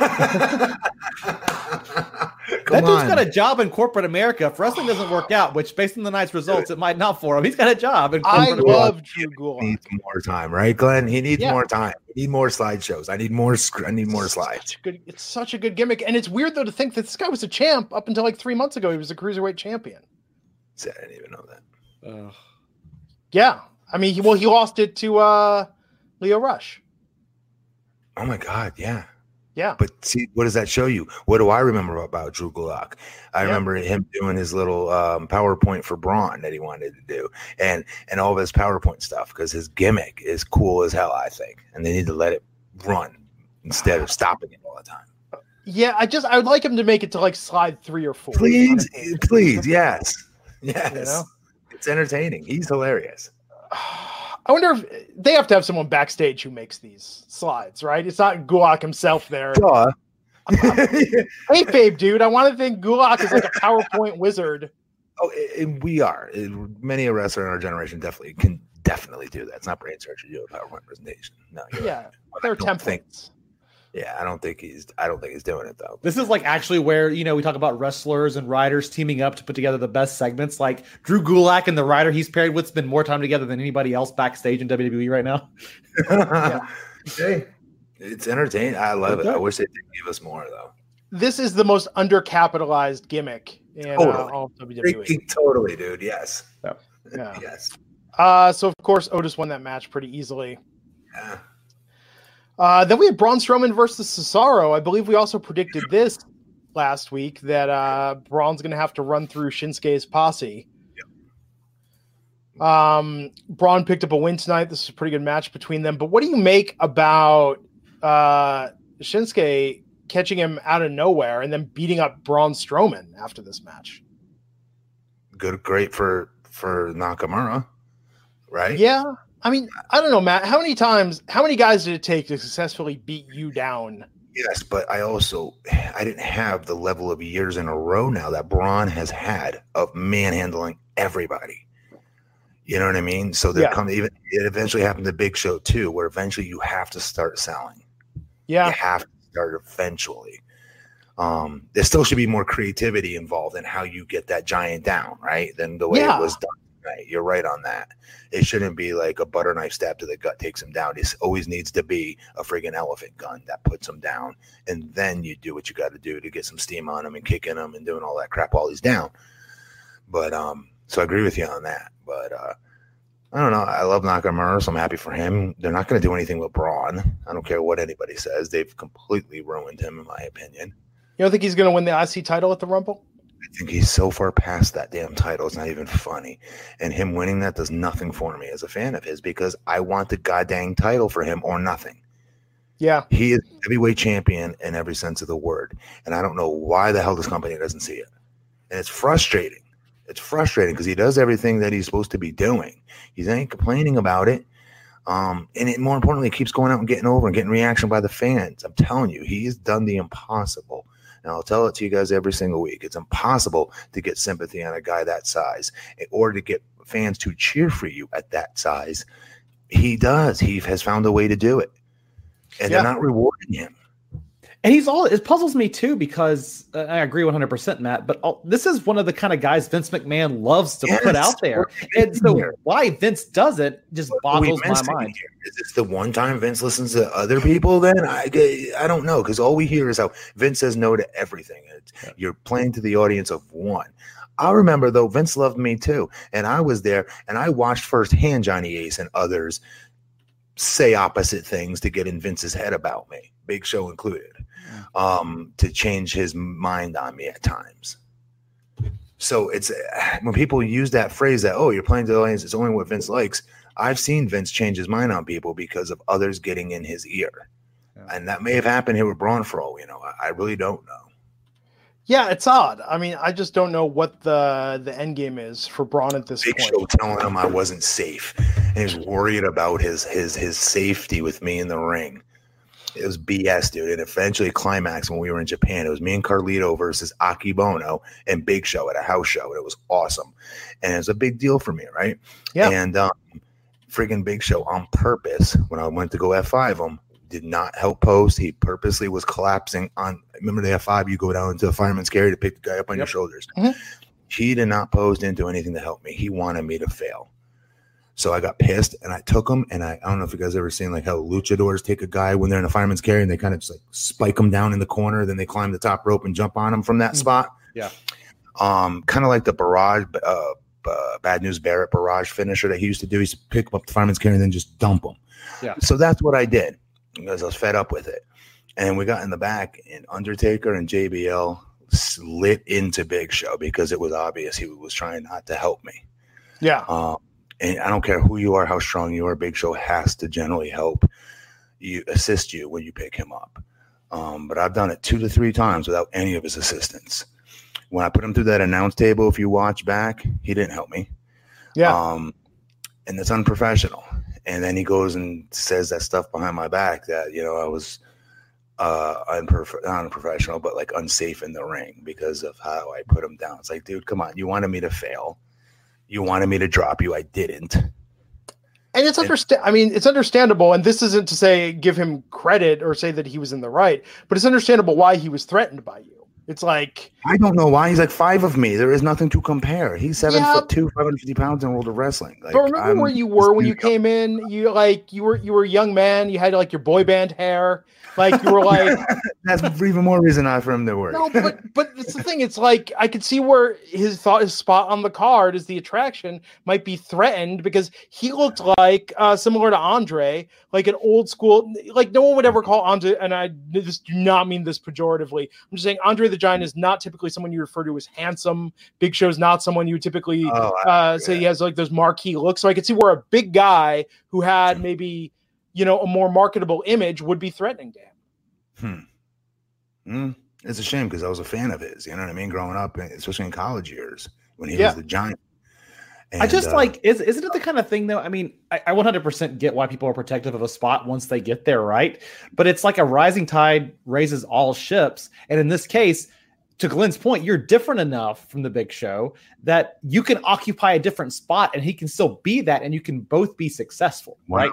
That dude's got a job in corporate America. If wrestling doesn't work out, which based on the night's results, it might not for him. He's got a job in corporate America. I love Drew Gulak. He needs more time, right, Glenn? He needs more time. We need more slideshows. I need more slides. It's such a good gimmick. And it's weird, though, to think that this guy was a champ up until 3 months ago. He was a cruiserweight champion. I didn't even know that. Yeah. I mean, he lost it to Leo Rush. Oh, my God. Yeah. Yeah. But see, what does that show you? What do I remember about Drew Gulak? I remember him doing his little PowerPoint for Braun that he wanted to do and all of his PowerPoint stuff because his gimmick is cool as hell, I think. And they need to let it run instead of stopping it all the time. Yeah, I would like him to make it to slide 3 or 4. Please. Yes. It's entertaining. He's hilarious. I wonder if they have to have someone backstage who makes these slides, right? It's not Gulak himself there. Duh. Hey, babe, dude, I want to think Gulak is like a PowerPoint wizard. Oh, we are. Many a wrestler in our generation can definitely do that. It's not brain surgery to do a PowerPoint presentation. No. Yeah, they're templates. Yeah, I don't think he's doing it though. This is actually where, we talk about wrestlers and writers teaming up to put together the best segments. Drew Gulak and the writer he's paired with spend more time together than anybody else backstage in WWE right now. Yeah. Hey, it's entertaining. I love it. I wish they'd give us more though. This is the most undercapitalized gimmick in all of WWE. Totally, dude. Yes. Yeah. Yes. So of course Otis won that match pretty easily. Yeah. Then we had Braun Strowman versus Cesaro. I believe we also predicted this last week that Braun's going to have to run through Shinsuke's posse. Yep. Braun picked up a win tonight. This is a pretty good match between them. But what do you make about Shinsuke catching him out of nowhere and then beating up Braun Strowman after this match. Great for Nakamura, right? Yeah. I mean, I don't know, Matt. How many guys did it take to successfully beat you down? Yes, but I didn't have the level of years in a row now that Braun has had of manhandling everybody. You know what I mean? So it eventually happened to Big Show too, where eventually you have to start selling. Yeah. You have to start eventually. There still should be more creativity involved in how you get that giant down, right? Than the way it was done. Right. You're right on that. It shouldn't be like a butter knife stab to the gut takes him down. It always needs to be a friggin' elephant gun that puts him down. And then you do what you got to do to get some steam on him and kicking him and doing all that crap while he's down. But so I agree with you on that. But I don't know. I love Nakamura, so I'm happy for him. They're not going to do anything with Braun. I don't care what anybody says. They've completely ruined him, in my opinion. You don't think he's going to win the IC title at the Rumble? I think he's so far past that damn title. It's not even funny. And him winning that does nothing for me as a fan of his because I want the goddamn title for him or nothing. Yeah. He is heavyweight champion in every sense of the word. And I don't know why the hell this company doesn't see it. And it's frustrating. It's frustrating because he does everything that he's supposed to be doing. He ain't complaining about it. And it, more importantly, keeps going out and getting over and getting reaction by the fans. I'm telling you, he's done the impossible. And I'll tell it to you guys every single week. It's impossible to get sympathy on a guy that size or to get fans to cheer for you at that size. He does. He has found a way to do it. And they're not rewarding him. And it puzzles me too, because I agree 100%, Matt, but this is one of the kind of guys Vince McMahon loves to put out there. And so why Vince does it just boggles my mind. Is this the one time Vince listens to other people then? I don't know, because all we hear is how Vince says no to everything. You're playing to the audience of one. I remember, though, Vince loved me too. And I was there, and I watched firsthand Johnny Ace and others say opposite things to get in Vince's head about me, Big Show included. To change his mind on me at times. So it's when people use that phrase that, oh, you're playing to the audience, it's only what Vince likes. I've seen Vince change his mind on people because of others getting in his ear. Yeah. And that may have happened here with Braun for all we know. I really don't know. Yeah, it's odd. I mean, I just don't know what the end game is for Braun at this point. Big Show telling him I wasn't safe. And he was worried about his safety with me in the ring. It was BS, dude. And eventually climaxed when we were in Japan. It was me and Carlito versus Akibono and Big Show at a house show. And it was awesome. And it was a big deal for me, right? Yeah. And friggin' Big Show on purpose, when I went to go F5 him, did not help post. He purposely was collapsing on. Remember the F5, you go down into the fireman's carry to pick the guy up on your shoulders. Mm-hmm. He did not pose, didn't do anything to help me. He wanted me to fail. So I got pissed and I took him, and I don't know if you guys ever seen like how luchadors take a guy when they're in a fireman's carry and they kind of just like spike him down in the corner, then they climb the top rope and jump on him from that spot. Yeah. Kind of like the barrage, Bad News Barrett barrage finisher that he used to do. He used to pick him up the fireman's carry and then just dump him. Yeah. So that's what I did because I was fed up with it. And we got in the back, and Undertaker and JBL lit into Big Show because it was obvious he was trying not to help me. Yeah. And I don't care who you are, how strong you are, Big Show has to generally help you, assist you when you pick him up. But I've done it 2 to 3 times without any of his assistance. When I put him through that announce table, if you watch back, he didn't help me. Yeah. And it's unprofessional. And then he goes and says that stuff behind my back that, I was not unprofessional, but like unsafe in the ring because of how I put him down. It's like, dude, come on. You wanted me to fail. You wanted me to drop you. I didn't. And it's it's understandable. And this isn't to say give him credit or say that he was in the right, but it's understandable why he was threatened by you. It's like, I don't know why. He's like 5 of me. There is nothing to compare. He's 7'2", 550 pounds in World of Wrestling. Like, but remember where you were when you came in? You were a young man. You had like your boy band hair. Like you were like that's even more reason not for him to work. No, but it's the thing. It's like I could see where his spot on the card as the attraction might be threatened because he looked like similar to Andre, like an old school. Like no one would ever call Andre, and I just do not mean this pejoratively. I'm just saying Andre the Giant is not typically someone you refer to as handsome. Big Show is not someone you would typically say he has like those marquee looks. So I could see where a big guy who had maybe a more marketable image would be threatening to him. It's a shame because I was a fan of his. You know what I mean? Growing up, especially in college years when he was the Giant. And, I just isn't it the kind of thing though? I mean, I 100% get why people are protective of a spot once they get there, right? But it's like a rising tide raises all ships. And in this case, to Glenn's point, you're different enough from the Big Show that you can occupy a different spot and he can still be that and you can both be successful. Right?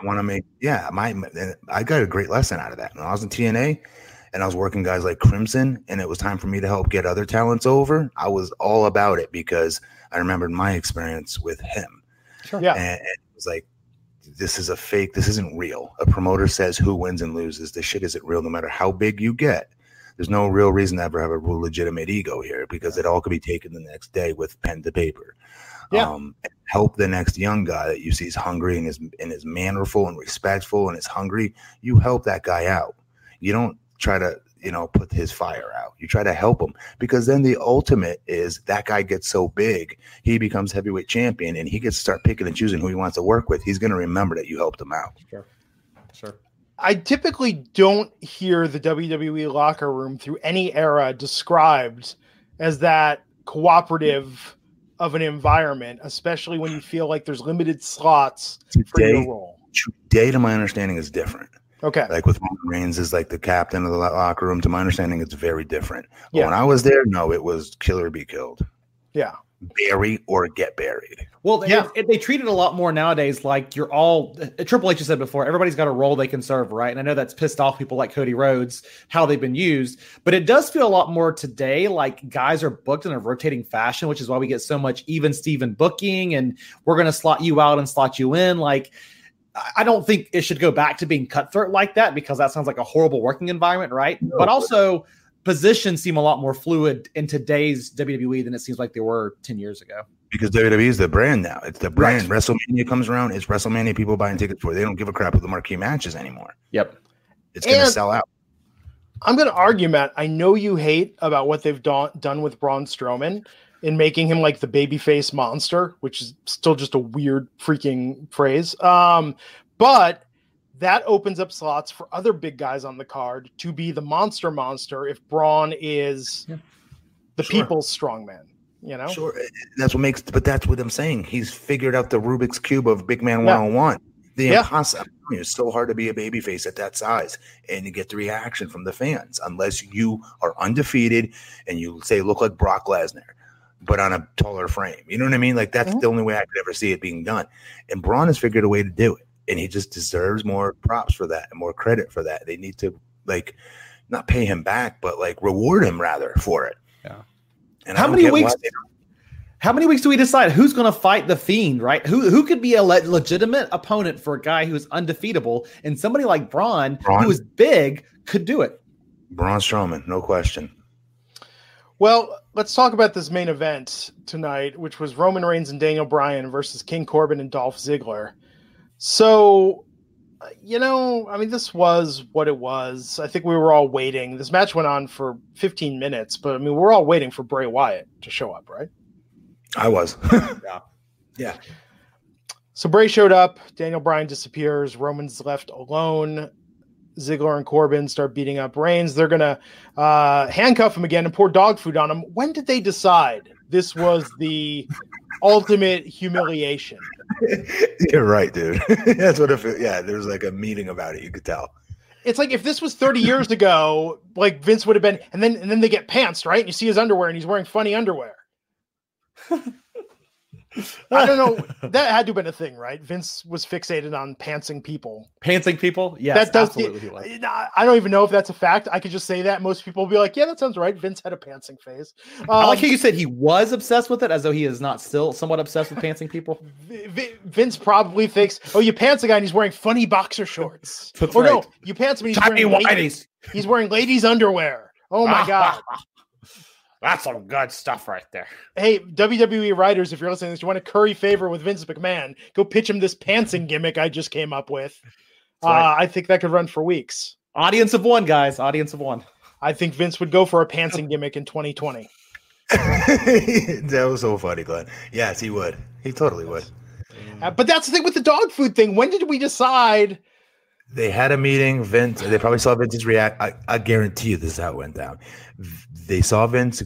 I got a great lesson out of that. When I was in TNA and I was working guys like Crimson and it was time for me to help get other talents over, I was all about it because I remembered my experience with him. Sure. Yeah. And it was like, this is a fake. This isn't real. A promoter says who wins and loses. This shit isn't real no matter how big you get. There's no real reason to ever have a legitimate ego here because it all could be taken the next day with pen to paper. Yeah. Help the next young guy that you see is hungry and is mannerful and respectful and is hungry. You help that guy out. You don't try to, put his fire out. You try to help him because then the ultimate is that guy gets so big, he becomes heavyweight champion and he gets to start picking and choosing who he wants to work with. He's going to remember that you helped him out. Sure. I typically don't hear the WWE locker room through any era described as that cooperative of an environment, especially when you feel like there's limited slots for your role. Today, to my understanding, is different. Okay. Like with Roman Reigns is like the captain of the locker room. To my understanding, it's very different. But when I was there, no, it was kill or be killed. Yeah. Bury or get buried. Well, they treat it a lot more nowadays like you're all – Triple H has said before, everybody's got a role they can serve, right? And I know that's pissed off people like Cody Rhodes, how they've been used. But it does feel a lot more today like guys are booked in a rotating fashion, which is why we get so much even-Steven booking, and we're going to slot you out and slot you in. Like – I don't think it should go back to being cutthroat like that because that sounds like a horrible working environment, right? No, but also positions seem a lot more fluid in today's WWE than it seems like they were 10 years ago. Because WWE is the brand now. It's the brand. Right. WrestleMania comes around. It's WrestleMania people buying tickets for. They don't give a crap with the marquee matches anymore. Yep. It's going to sell out. I'm going to argue, Matt. I know you hate about what they've done with Braun Strowman in making him like the babyface monster, which is still just a weird freaking phrase. But that opens up slots for other big guys on the card to be the monster if Braun is the people's strongman, Sure. That's what I'm saying. He's figured out the Rubik's Cube of big man one-on-one. The impossible. It's so hard to be a babyface at that size and to get the reaction from the fans unless you are undefeated and you say look like Brock Lesnar, but on a taller frame. You know what I mean? Like that's the only way I could ever see it being done. And Braun has figured a way to do it. And he just deserves more props for that and more credit for that. They need to not pay him back, but reward him rather for it. Yeah. And how many weeks do we decide who's going to fight the Fiend, right? Who could be a legitimate opponent for a guy who's undefeatable, and somebody like Braun, who is big, could do it? Braun Strowman, no question. Well, let's talk about this main event tonight, which was Roman Reigns and Daniel Bryan versus King Corbin and Dolph Ziggler. So, this was what it was. I think we were all waiting. This match went on for 15 minutes, but we're all waiting for Bray Wyatt to show up, right? I was. Yeah. So Bray showed up. Daniel Bryan disappears. Roman's left alone. Ziggler and Corbin start beating up Reigns. They're going to handcuff him again and pour dog food on him. When did they decide this was the ultimate humiliation? You're right, dude. That's what it feels. Yeah, there's a meeting about it. You could tell. It's like if this was 30 years ago, Vince would have been, and then they get pantsed, right? And you see his underwear, and he's wearing funny underwear. I don't know. That had to have been a thing, right? Vince was fixated on pantsing people. Pantsing people? Yes, that absolutely. I don't even know if that's a fact. I could just say that. Most people will be like, yeah, that sounds right. Vince had a pantsing phase. I like how you said he was obsessed with it, as though he is not still somewhat obsessed with pantsing people. Vince probably thinks, oh, you pants a guy and he's wearing funny boxer shorts. That's right. No, you pants him and he's wearing ladies' underwear. Oh, my God. That's some good stuff right there. Hey, WWE writers, if you're listening to this, you want to curry favor with Vince McMahon, go pitch him this pantsing gimmick I just came up with. Right. I think that could run for weeks. Audience of one, guys. Audience of one. I think Vince would go for a pantsing gimmick in 2020. That was so funny, Glenn. Yes, he would. He totally would. But that's the thing with the dog food thing. When did we decide They had a meeting. Vince, they probably saw Vince's react. I guarantee you this is how it went down. They saw Vince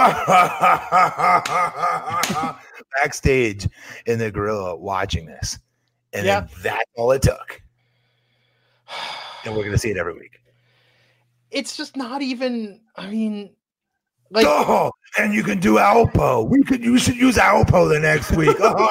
backstage in the gorilla watching this. And then that's all it took. And we're going to see it every week. It's just not even, and you can do Alpo. You should use Alpo the next week.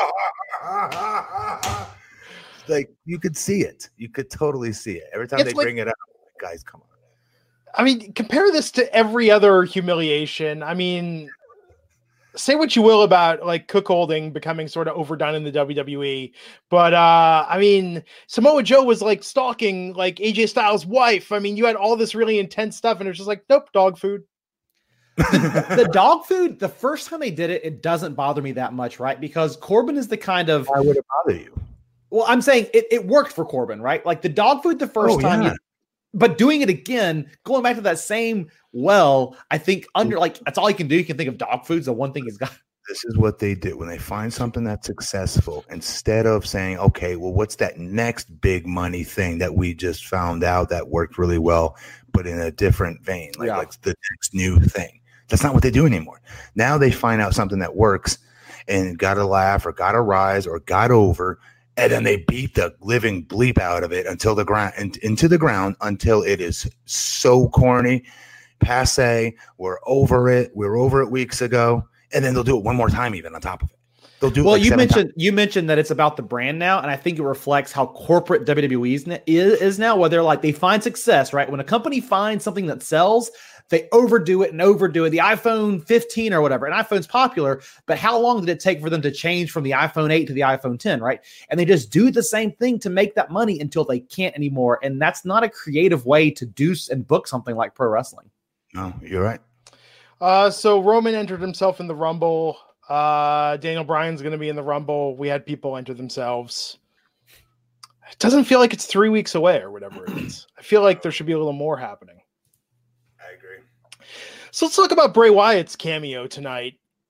Like, you could see it. You could totally see it. Every time they bring it up, guys, come on. Compare this to every other humiliation. Say what you will about like Cuckolding becoming sort of overdone in the WWE, but Samoa Joe was like stalking like AJ Styles' wife. You had all this really intense stuff, and it was just like, nope, dog food. The dog food, the first time they did it, it doesn't bother me that much, right? Because Corbin is the kind of. Why would it bother you? Well, I'm saying it worked for Corbin, right? Like the dog food the first time. Yeah. But doing it again, going back to that same I think that's all you can do. You can think of dog food's the one thing he's got. This is what they do when they find something that's successful. Instead of saying, okay, well, what's that next big money thing that we just found out that worked really well, but in a different vein, like the next new thing. That's not what they do anymore. Now they find out something that works and got a laugh or got a rise or got over. And then they beat the living bleep out of it until the ground into the ground until it is so corny, passe. We're over it. We were over it weeks ago, and then they'll do it one more time, even on top of it. They'll do. Well, you mentioned that it's about the brand now, and I think it reflects how corporate WWE is now. Where they're like they find success, right? When a company finds something that sells, they overdo it. The iPhone 15 or whatever, and iPhone's popular, but how long did it take for them to change from the iPhone 8 to the iPhone 10, right? And they just do the same thing to make that money until they can't anymore. And that's not a creative way to do and book something like pro wrestling. No, you're right. So Roman entered himself in the Rumble. Daniel Bryan's going to be in the Rumble. We had people enter themselves. It doesn't feel like it's 3 weeks away or whatever it is. I feel like there should be a little more happening. I agree. So let's talk about Bray Wyatt's cameo tonight.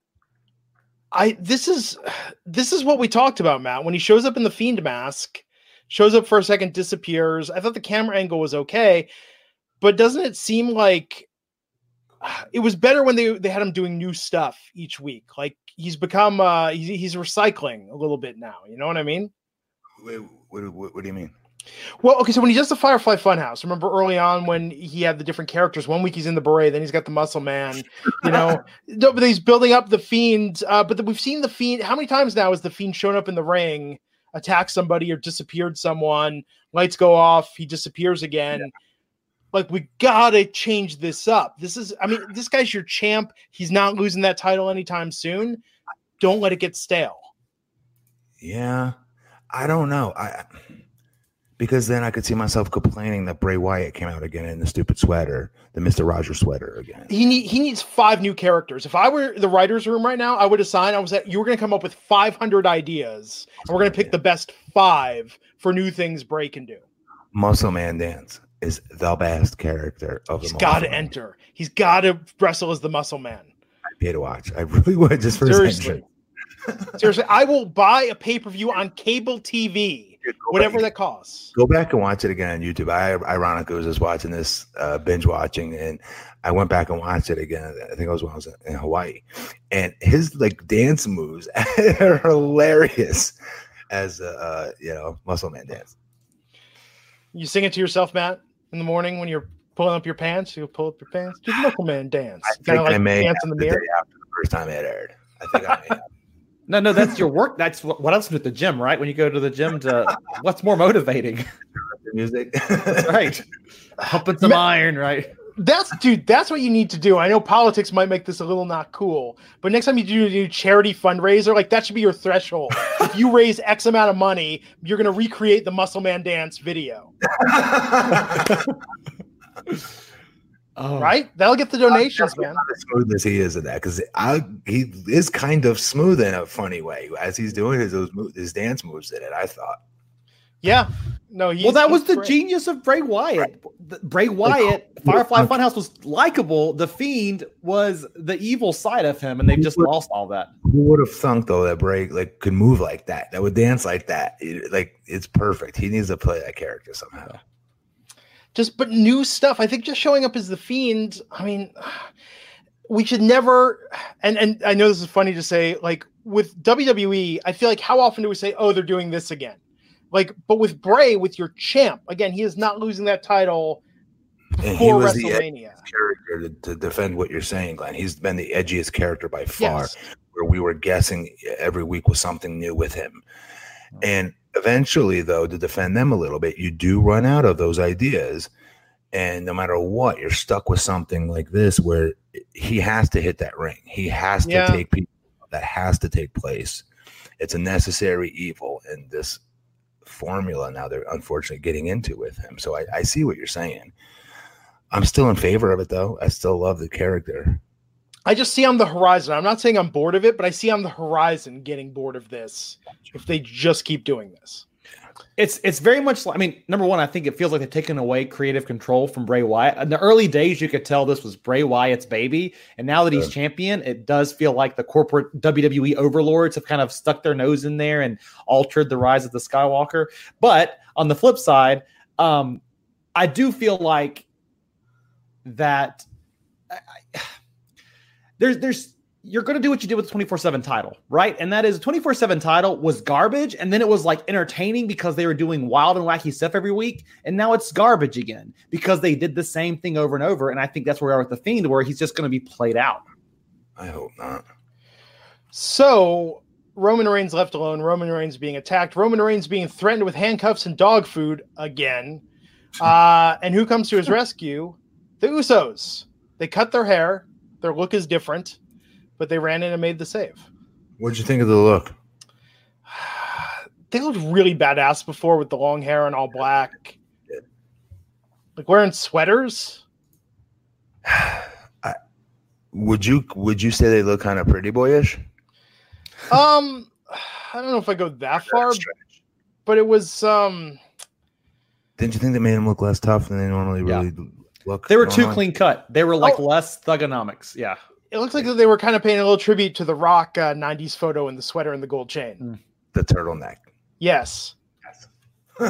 This is what we talked about, Matt. When he shows up in the Fiend mask, shows up for a second, disappears. I thought the camera angle was okay, but doesn't it seem like it was better when they had him doing new stuff each week? Like he's become he's recycling a little bit now. You know what I mean? Wait, what do you mean? Well, okay, so when he does the Firefly Funhouse, remember early on when he had the different characters? 1 week he's in the beret, then he's got the Muscle Man, no, but he's building up the Fiend. But we've seen the Fiend. How many times now has the Fiend shown up in the ring, attacked somebody or disappeared someone? Lights go off, he disappears again. Yeah. Like, we gotta change this up. This guy's your champ. He's not losing that title anytime soon. Don't let it get stale. Yeah, I don't know. Because then I could see myself complaining that Bray Wyatt came out again in the stupid sweater, the Mr. Rogers sweater again. He needs 5 new characters. If I were the writer's room right now, I would assign, you were going to come up with 500 ideas, and we're going to pick the best 5 for new things Bray can do. Muscle Man Dance is the best character of the He's got to enter. He's got to wrestle as the Muscle Man. I'd pay to watch. I really would, just for Seriously. Seriously, I will buy a pay-per-view on cable TV. Whatever that costs. Go back and watch it again on YouTube. I ironically was just watching this, binge watching, and I went back and watched it again. I think it was when I was in Hawaii, and his dance moves are hilarious as Muscle Man dance. You sing it to yourself, Matt, in the morning when you're pulling up your pants. You pull up your pants. Do the Muscle Man dance. I think I may dance in the mirror after the first time it aired. I think I may have. No, that's your work. That's what else at the gym, right? When you go to the gym, what's more motivating? The music. That's right. Pumping some iron, right? That's what you need to do. I know politics might make this a little not cool, but next time you do a charity fundraiser, that should be your threshold. If you raise X amount of money, you're going to recreate the Muscle Man dance video. Oh. Right? That'll get the donations, man. Not as smooth as he is in that, because he is kind of smooth in a funny way as he's doing his dance moves in it, I thought. Yeah. No, that was the genius of Bray Wyatt. Bray Wyatt, Firefly Funhouse was likable. The Fiend was the evil side of him, and they've just lost all that. who would have thunk though that Bray like could move like that would dance like that? Like it's perfect. He needs to play that character somehow. But new stuff. I think just showing up as the Fiend. I mean, we should never. And I know this is funny to say. Like with WWE, I feel like how often do we say, "Oh, they're doing this again"? Like, but with Bray, with your champ, again, he is not losing that title before WrestleMania. Character to defend what you're saying, Glenn. He's been the edgiest character by far. Yes. Where we were guessing every week was something new with him, and eventually, though, to defend them a little bit, you do run out of those ideas, and no matter what, you're stuck with something like this where he has to hit that ring. He has to take people. That has to take place. It's a necessary evil in this formula now they're unfortunately getting into with him. So I see what you're saying. I'm still in favor of it, though. I still love the character. I just see on the horizon. I'm not saying I'm bored of it, but I see on the horizon getting bored of this if they just keep doing this. It's very much. I mean, number one, I think it feels like they're taking away creative control from Bray Wyatt. In the early days, you could tell this was Bray Wyatt's baby, and now that he's champion, it does feel like the corporate WWE overlords have kind of stuck their nose in there and altered the rise of the Skywalker. But on the flip side, I do feel like that there's. You're going to do what you did with the 24/7 title, right? And that is 24/7 title was garbage. And then it was like entertaining because they were doing wild and wacky stuff every week. And now it's garbage again because they did the same thing over and over. And I think that's where we are with the Fiend, where he's just going to be played out. I hope not. So Roman Reigns left alone, Roman Reigns being attacked, Roman Reigns being threatened with handcuffs and dog food again. And who comes to his rescue? The Usos. They cut their hair. Their look is different. But they ran in and made the save. What'd you think of the look? They looked really badass before with the long hair and all black. Like wearing sweaters. Would you say they look kind of pretty boyish? I don't know if I go that far, but it was. Didn't you think they made them look less tough than they normally really look? They were too clean cut. They were like less thugonomics. Yeah. It looks like they were kind of paying a little tribute to the Rock 90s photo in the sweater and the gold chain. The turtleneck. Yes. Good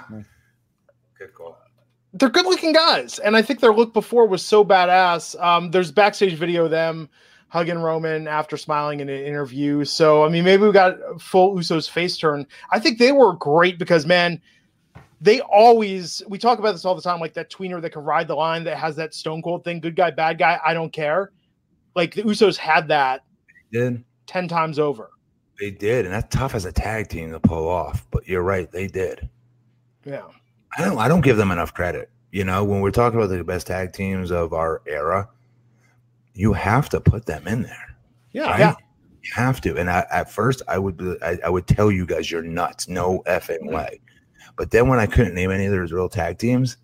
call. They're good-looking guys, and I think their look before was so badass. There's backstage video of them hugging Roman after smiling in an interview. So, I mean, maybe we got full Usos face turn. I think they were great because, man, we talk about this all the time, like that tweener that can ride the line that has that Stone Cold thing, good guy, bad guy, I don't care. Like the Usos had that 10 times over. They did, and that's tough as a tag team to pull off. But you're right, they did. Yeah, I don't give them enough credit. You know, when we're talking about the best tag teams of our era, you have to put them in there. Yeah, right? Yeah. You have to. And at first, I would tell you guys you're nuts, no effing way. But then when I couldn't name any of those real tag teams.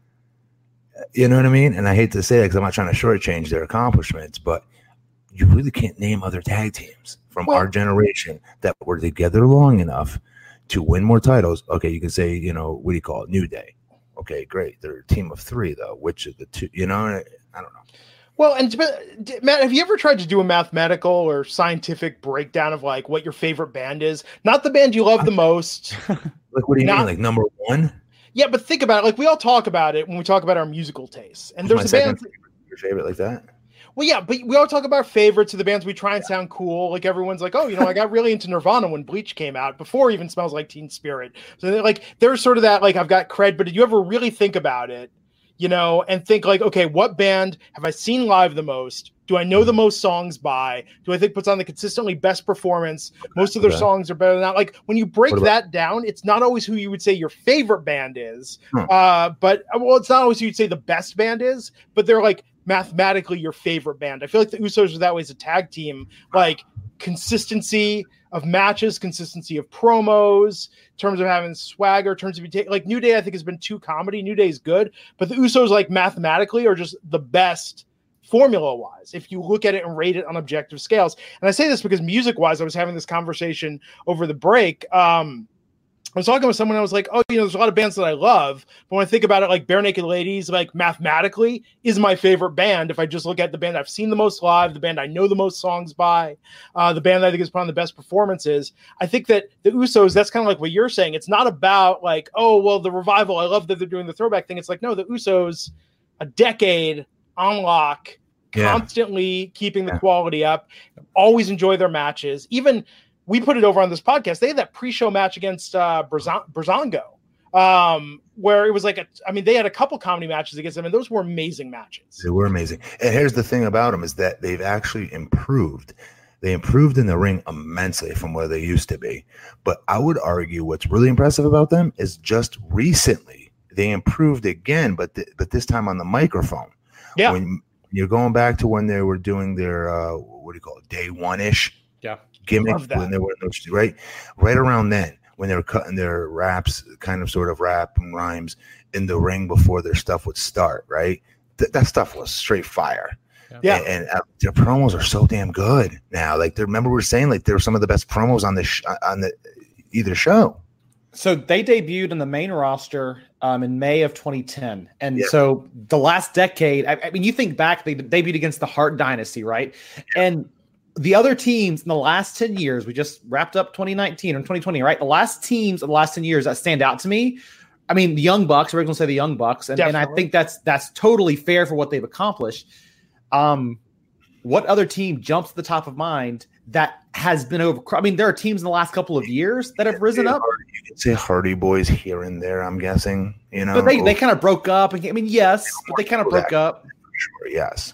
You know what I mean? And I hate to say that because I'm not trying to shortchange their accomplishments, but you really can't name other tag teams from our generation that were together long enough to win more titles. Okay, you can say, you know, what do you call it? New Day. Okay, great. They're a team of three, though. Which of the two? You know, I don't know. Well, and Matt, have you ever tried to do a mathematical or scientific breakdown of like what your favorite band is? Not the band you love the most. Like, what do you mean? Like number one? Yeah, but think about it. Like we all talk about it when we talk about our musical tastes. And there's a band. Your favorite like that? Well, yeah, but we all talk about favorites of the bands. We try and sound cool. Like everyone's like, oh, you know, I got really into Nirvana when Bleach came out before even Smells Like Teen Spirit. So like there's sort of that, like I've got cred, but did you ever really think about it, you know, and think like, okay, what band have I seen live the most? Do I know the most songs by? Do I think puts on the consistently best performance? Most of their songs are better than that. Like when you break that down, it's not always who you would say your favorite band is. But it's not always who you'd say the best band is, but they're like mathematically your favorite band. I feel like the Usos are that way as a tag team, like consistency of matches, consistency of promos, in terms of having swagger, in terms of like New Day, I think has been too comedy. New Day is good, but the Usos like mathematically are just the best formula wise, if you look at it and rate it on objective scales. And I say this because music wise, I was having this conversation over the break. I was talking with someone, I was like, oh, there's a lot of bands that I love, but when I think about it, like Bare Naked Ladies, like mathematically is my favorite band. If I just look at the band I've seen the most live, the band I know the most songs by, the band that I think has put on the best performances. I think that the Usos, that's kind of like what you're saying. It's not about like, oh, well, the Revival, I love that they're doing the throwback thing. It's like, no, the Usos, a decade on lock, constantly keeping the quality up, always enjoy their matches. Even we put it over on this podcast. They had that pre-show match against Breezango, where it was like they had a couple comedy matches against them, and those were amazing matches. They were amazing. And here's the thing about them is that they've actually improved. They improved in the ring immensely from where they used to be. But I would argue what's really impressive about them is just recently they improved again, but this time on the microphone. Yeah. When you're going back to when they were doing their what do you call it, day one-ish gimmick when they were right around then when they were cutting their raps, kind of sort of rap and rhymes in the ring before their stuff would start, right? That stuff was straight fire. Yeah, and their promos are so damn good now. Like, remember we were saying like they were some of the best promos on the either show. So they debuted in the main roster in May of 2010. And so the last decade, I mean, you think back, they debuted against the Hart Dynasty, right? Yeah. And the other teams in the last 10 years, we just wrapped up 2019 or 2020, right? The last teams of the last 10 years that stand out to me, I mean, the Young Bucks, we're going to say the Young Bucks. And I think that's totally fair for what they've accomplished. What other team jumps to the top of mind that has been over? I mean, there are teams in the last couple of years that have risen up. You could say Hardy Boys here and there, I'm guessing, But they kind of broke up. I mean, yes, but they kind of broke up. Sure, yes.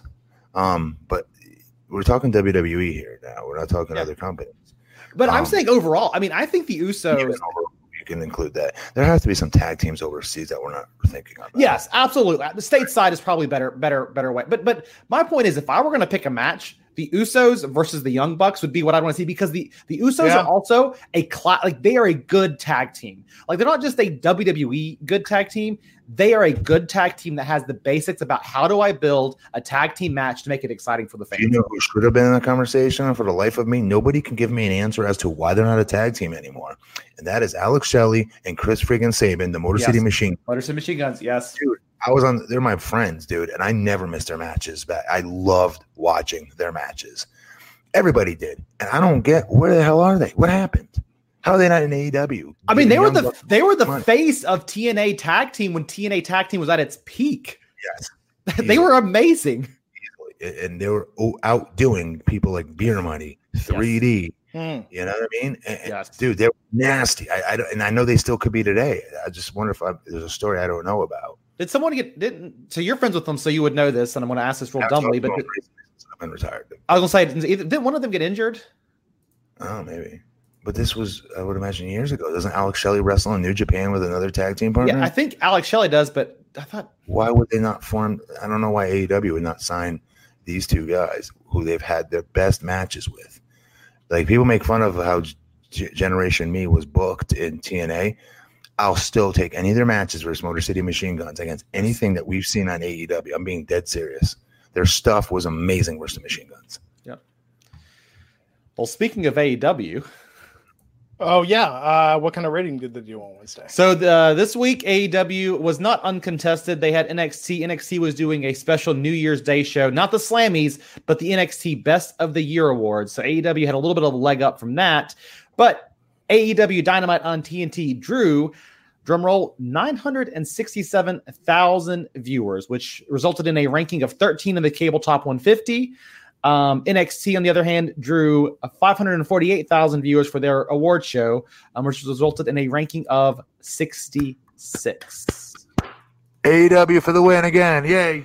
But we're talking WWE here now. We're not talking other companies. But I'm saying overall, I mean, I think the Usos. You can include that. There has to be some tag teams overseas that we're not thinking of. Yes, absolutely. The stateside is probably better way. But my point is, if I were going to pick a match, the Usos versus the Young Bucks would be what I want to see, because the Usos are also they are a good tag team. Like, they're not just a WWE good tag team. They are a good tag team that has the basics about how do I build a tag team match to make it exciting for the fans. You know who should have been in the conversation? For the life of me, nobody can give me an answer as to why they're not a tag team anymore. And that is Alex Shelley and Chris friggin' Sabin, the Motor City Machine. Motor City Machine Guns, yes. Dude, they're my friends, dude, and I never missed their matches. But I loved watching their matches. Everybody did. And I don't get, where the hell are they? What happened? How are they not in AEW? I mean, they were the face of TNA Tag Team when TNA Tag Team was at its peak. Yes. They were amazing. And they were outdoing people like Beer Money, 3D. Yes. You know what I mean? And, dude, they were nasty. I know they still could be today. I just wonder if there's a story I don't know about. Did someone so you're friends with them, so you would know this, and I'm going to ask this real dumbly, but I've been retired. I was going to say, didn't one of them get injured? Oh, maybe. But this was, I would imagine, years ago. Doesn't Alex Shelley wrestle in New Japan with another tag team partner? Yeah, I think Alex Shelley does, but I thought... Why would they not form... I don't know why AEW would not sign these two guys who they've had their best matches with. Like, people make fun of how Generation Me was booked in TNA. I'll still take any of their matches versus Motor City Machine Guns against anything that we've seen on AEW. I'm being dead serious. Their stuff was amazing versus the Machine Guns. Yep. Well, speaking of AEW... Oh, yeah. What kind of rating did they do on Wednesday? So this week, AEW was not uncontested. They had NXT. NXT was doing a special New Year's Day show, not the Slammies, but the NXT Best of the Year Awards. So AEW had a little bit of a leg up from that. But AEW Dynamite on TNT drew, drumroll, 967,000 viewers, which resulted in a ranking of 13 in the cable top 150. NXT, on the other hand, drew 548,000 viewers for their award show, which resulted in a ranking of 66. AEW for the win again. Yay.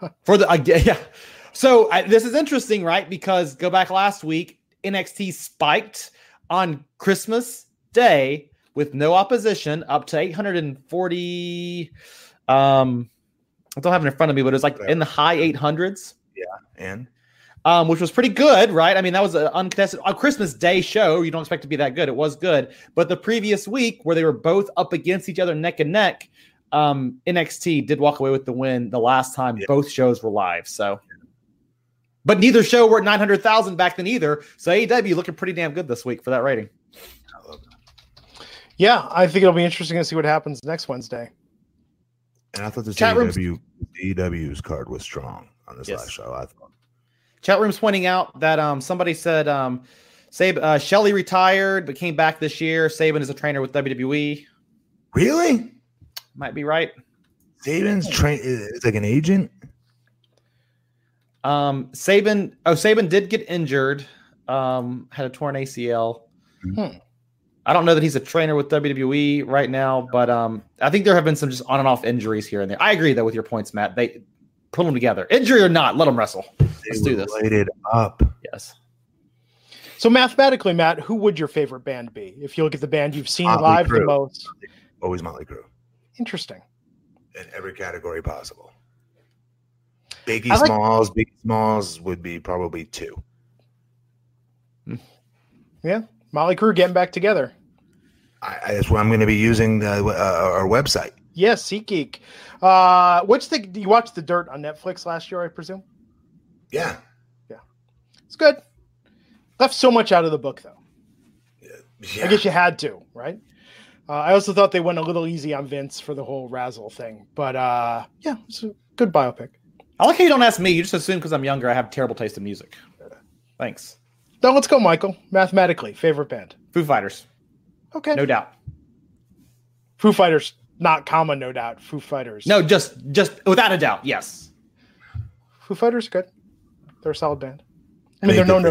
So this is interesting, right? Because go back last week, NXT spiked on Christmas Day with no opposition up to 840. I don't have it in front of me, but it was like in the high 800s. Yeah. And which was pretty good, right? I mean, that was an uncontested Christmas Day show. You don't expect it to be that good. It was good. But the previous week, where they were both up against each other neck and neck, NXT did walk away with the win the last time both shows were live. So, but neither show were at 900,000 back then either. So AEW looking pretty damn good this week for that rating. Yeah, I think it'll be interesting to see what happens next Wednesday. And I thought the AEW's card was strong on this last show. I thought. Chat room's pointing out that somebody said Shelley retired but came back this year. Saban is a trainer with WWE. Really? Might be right. Saban's is like an agent. Saban did get injured. Had a torn ACL. I don't know that he's a trainer with WWE right now, but I think there have been some just on and off injuries here and there. I agree though with your points, Matt. They pull them together. Injury or not, let them wrestle. Let's do this. Light it up. Yes. So mathematically, Matt, who would your favorite band be? If you look at the band you've seen live the most. Always Motley Crue. Interesting. In every category possible. Biggie Smalls would be probably 2. Yeah. Motley Crue getting back together. That's where I'm going to be using our website. Yes, SeatGeek. Do you watch The Dirt on Netflix last year, I presume? Yeah. It's good. Left so much out of the book, though. Yeah. I guess you had to, right? I also thought they went a little easy on Vince for the whole Razzle thing. But, it's a good biopic. I like how you don't ask me. You just assume because I'm younger I have terrible taste in music. Thanks. Now let's go, Michael. Mathematically, favorite band? Foo Fighters. Okay. No doubt. Foo Fighters, not comma, no doubt. Foo Fighters. No, just without a doubt, yes. Foo Fighters, good. They're a solid band. I mean, they're no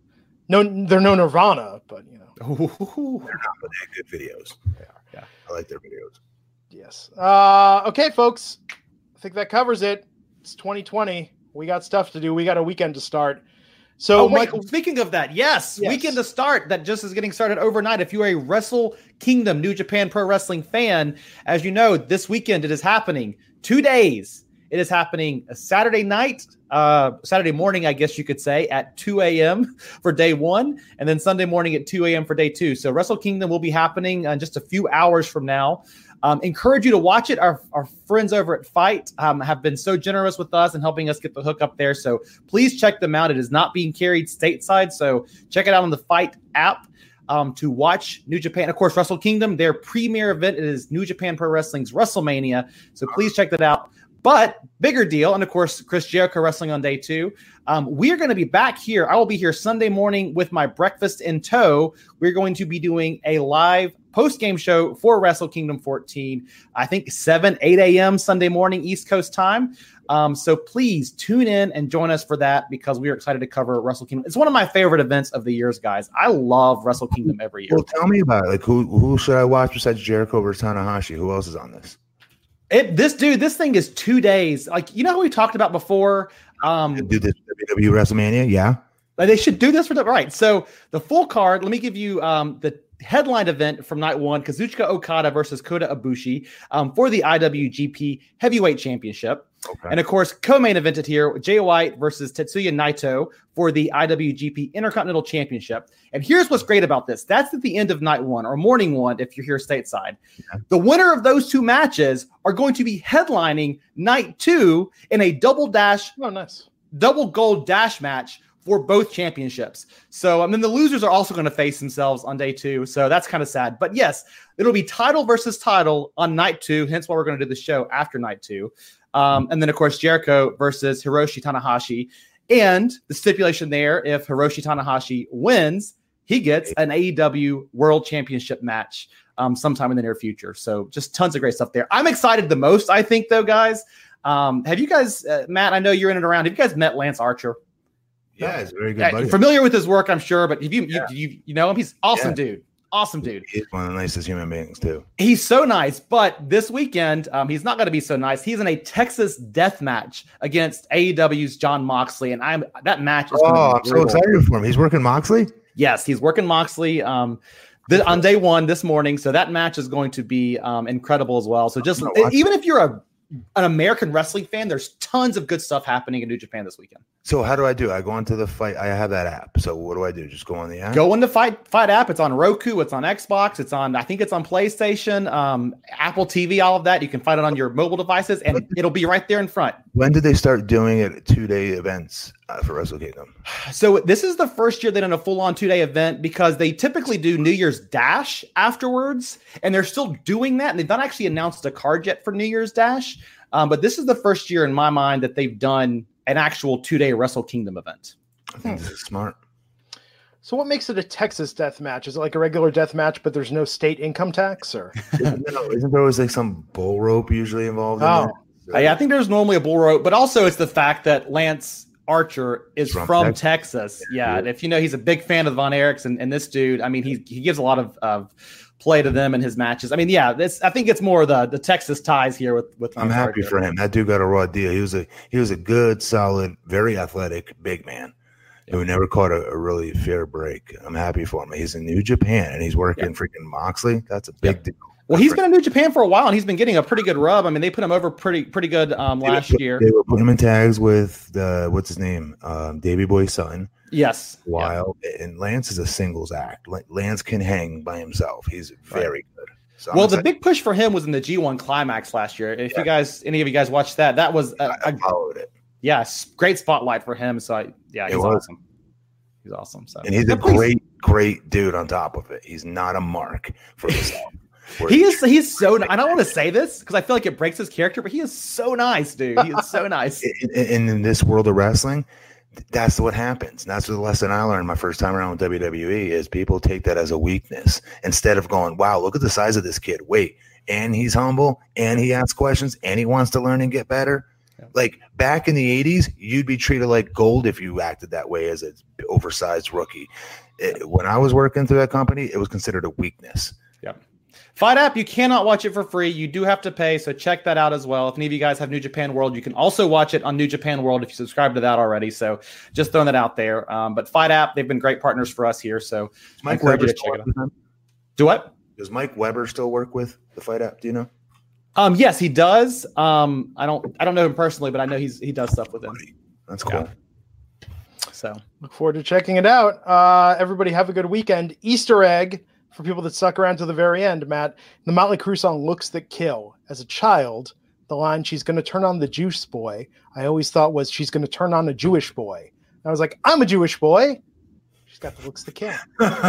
Nirvana, but you know. They're not, but they have good videos. They are. Yeah. I like their videos. Yes. Okay, folks. I think that covers it. It's 2020. We got stuff to do. We got a weekend to start. So, Michael, speaking of that, yes, weekend to start. That just is getting started overnight. If you're a Wrestle Kingdom New Japan Pro Wrestling fan, as you know, this weekend it is happening 2 days. It is happening a Saturday night, Saturday morning, I guess you could say, at 2 a.m. for day 1, and then Sunday morning at 2 a.m. for day 2. So Wrestle Kingdom will be happening in just a few hours from now. Encourage you to watch it. Our friends over at Fight have been so generous with us and helping us get the hook up there. So please check them out. It is not being carried stateside. So check it out on the Fight app to watch New Japan. Of course, Wrestle Kingdom, their premier event is New Japan Pro Wrestling's WrestleMania. So please check that out. But bigger deal, and of course, Chris Jericho wrestling on day 2. We are going to be back here. I will be here Sunday morning with my breakfast in tow. We're going to be doing a live post-game show for Wrestle Kingdom 14. I think 8 a.m. Sunday morning East Coast time. So please tune in and join us for that because we are excited to cover Wrestle Kingdom. It's one of my favorite events of the years, guys. I love Wrestle Kingdom every year. Well, tell me about it. Like, who should I watch besides Jericho versus Tanahashi? Who else is on this? This thing is 2 days. Like, you know how we talked about before? Do this WWE WrestleMania, yeah. They should do this for the right. So the full card, let me give you the headline event from night 1, Kazuchika Okada versus Kota Ibushi for the IWGP Heavyweight Championship. Okay. And of course, co-main evented here, Jay White versus Tetsuya Naito for the IWGP Intercontinental Championship. And here's what's great about this. That's at the end of night 1 or morning 1 if you're here stateside. Yeah. The winner of those 2 matches are going to be headlining night 2 in a double gold dash match for both championships. So, then the losers are also going to face themselves on day 2. So that's kind of sad. But yes, it'll be title versus title on night 2. Hence why we're going to do the show after night 2. And then, of course, Jericho versus Hiroshi Tanahashi. And the stipulation there, if Hiroshi Tanahashi wins, he gets an AEW World Championship match sometime in the near future. So just tons of great stuff there. I'm excited the most, I think, though, guys. Have you guys, Matt, I know you're in and around. Have you guys met Lance Archer? Yeah, he's a very good buddy. Familiar with his work, I'm sure, but you know him? He's awesome dude. Awesome dude. He's one of the nicest human beings, too. He's so nice, but this weekend, he's not going to be so nice. He's in a Texas death match against AEW's Jon Moxley, and that match is I'm so excited for him. He's working Moxley? Yes, he's working Moxley on day 1 this morning, so that match is going to be incredible as well. So just even if you're an American wrestling fan, there's tons of good stuff happening in New Japan this weekend. So how do I do? I go onto the Fight. I have that app. So what do I do? Just go on the app? Go on the Fight app. It's on Roku. It's on Xbox. I think it's on PlayStation, Apple TV, all of that. You can find it on your mobile devices, and it'll be right there in front. When did they start doing it 2-day events for Wrestle Kingdom? So this is the first year they done a full-on 2-day event, because they typically do New Year's Dash afterwards, and they're still doing that. And they've not actually announced a card yet for New Year's Dash. But this is the first year in my mind that they've done an actual 2-day Wrestle Kingdom event. I think this is smart. So what makes it a Texas death match? Is it like a regular death match, but there's no state income tax? Or isn't there always like some bull rope usually involved in that? Yeah, I think there's normally a bull rope, but also it's the fact that Lance Archer is from Texas. Yeah, and if you know, he's a big fan of Von Erichs, and this dude, I mean, he gives a lot of play to them in his matches. I mean, yeah, I think it's more the Texas ties here with I'm happy for him. That dude got a raw deal. He was a good, solid, very athletic big man who never caught a really fair break. I'm happy for him. He's in New Japan and he's working freaking Moxley. That's a big deal. Well, he's been in New Japan for a while, and he's been getting a pretty good rub. I mean, they put him over pretty good last year. They were putting him in tags with what's his name, Davey Boy's son. Yes. While and Lance is a singles act. Lance can hang by himself. He's very good. So well, the big push for him was in the G1 Climax last year. If any of you guys watched that was I followed it. Yes, great spotlight for him. So he's awesome. He's awesome. So and he's a great dude on top of it. He's not a mark for himself. He's so. I don't want to say this because I feel like it breaks his character, but he is so nice, dude. He is so nice. In this world of wrestling, that's what happens. And that's the lesson I learned my first time around with WWE is people take that as a weakness instead of going, wow, look at the size of this kid. Wait, and he's humble and he asks questions and he wants to learn and get better. Yeah. Like back in the 80s, you'd be treated like gold if you acted that way as an oversized rookie. When I was working through that company, it was considered a weakness. Yeah. Fight App, you cannot watch it for free. You do have to pay, so check that out as well. If any of you guys have New Japan World, you can also watch it on New Japan World if you subscribe to that already. So just throwing that out there. But Fight App, they've been great partners for us here. So I encourage you to check it out. Do what? Does Mike Weber still work with the Fight App? Do you know? Yes, he does. I don't know him personally, but I know he does stuff with him. That's cool. Yeah. So look forward to checking it out. Everybody have a good weekend. Easter egg. For people that stuck around to the very end, Matt, the Motley Crue song Looks That Kill. As a child, the line, she's going to turn on the juice boy, I always thought was she's going to turn on a Jewish boy. And I was like, I'm a Jewish boy. She's got the looks to kill.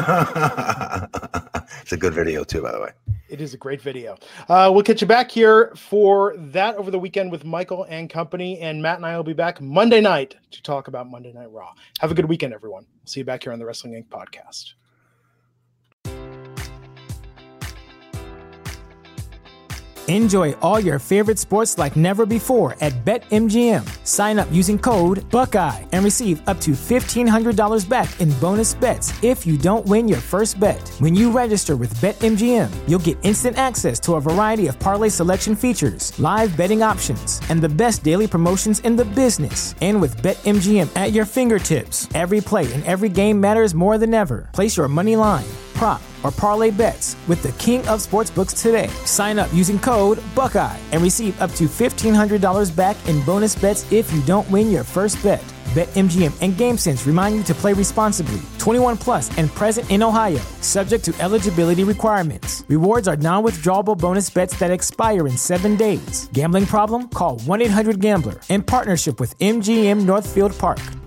It's a good video too, by the way. It is a great video. We'll catch you back here for that over the weekend with Michael and company. And Matt and I will be back Monday night to talk about Monday Night Raw. Have a good weekend, everyone. See you back here on the Wrestling Inc. podcast. Enjoy all your favorite sports like never before at BetMGM. Sign up using code Buckeye and receive up to $1,500 back in bonus bets if you don't win your first bet. When you register with BetMGM, you'll get instant access to a variety of parlay selection features, live betting options, and the best daily promotions in the business. And with BetMGM at your fingertips, every play and every game matters more than ever. Place your money line, prop, or parlay bets with the king of sportsbooks today. Sign up using code Buckeye and receive up to $1,500 back in bonus bets if you don't win your first bet. BetMGM and GameSense remind you to play responsibly. 21 plus and present in Ohio, subject to eligibility requirements. Rewards are non-withdrawable bonus bets that expire in 7 days. Gambling problem? Call 1-800-GAMBLER in partnership with MGM Northfield Park.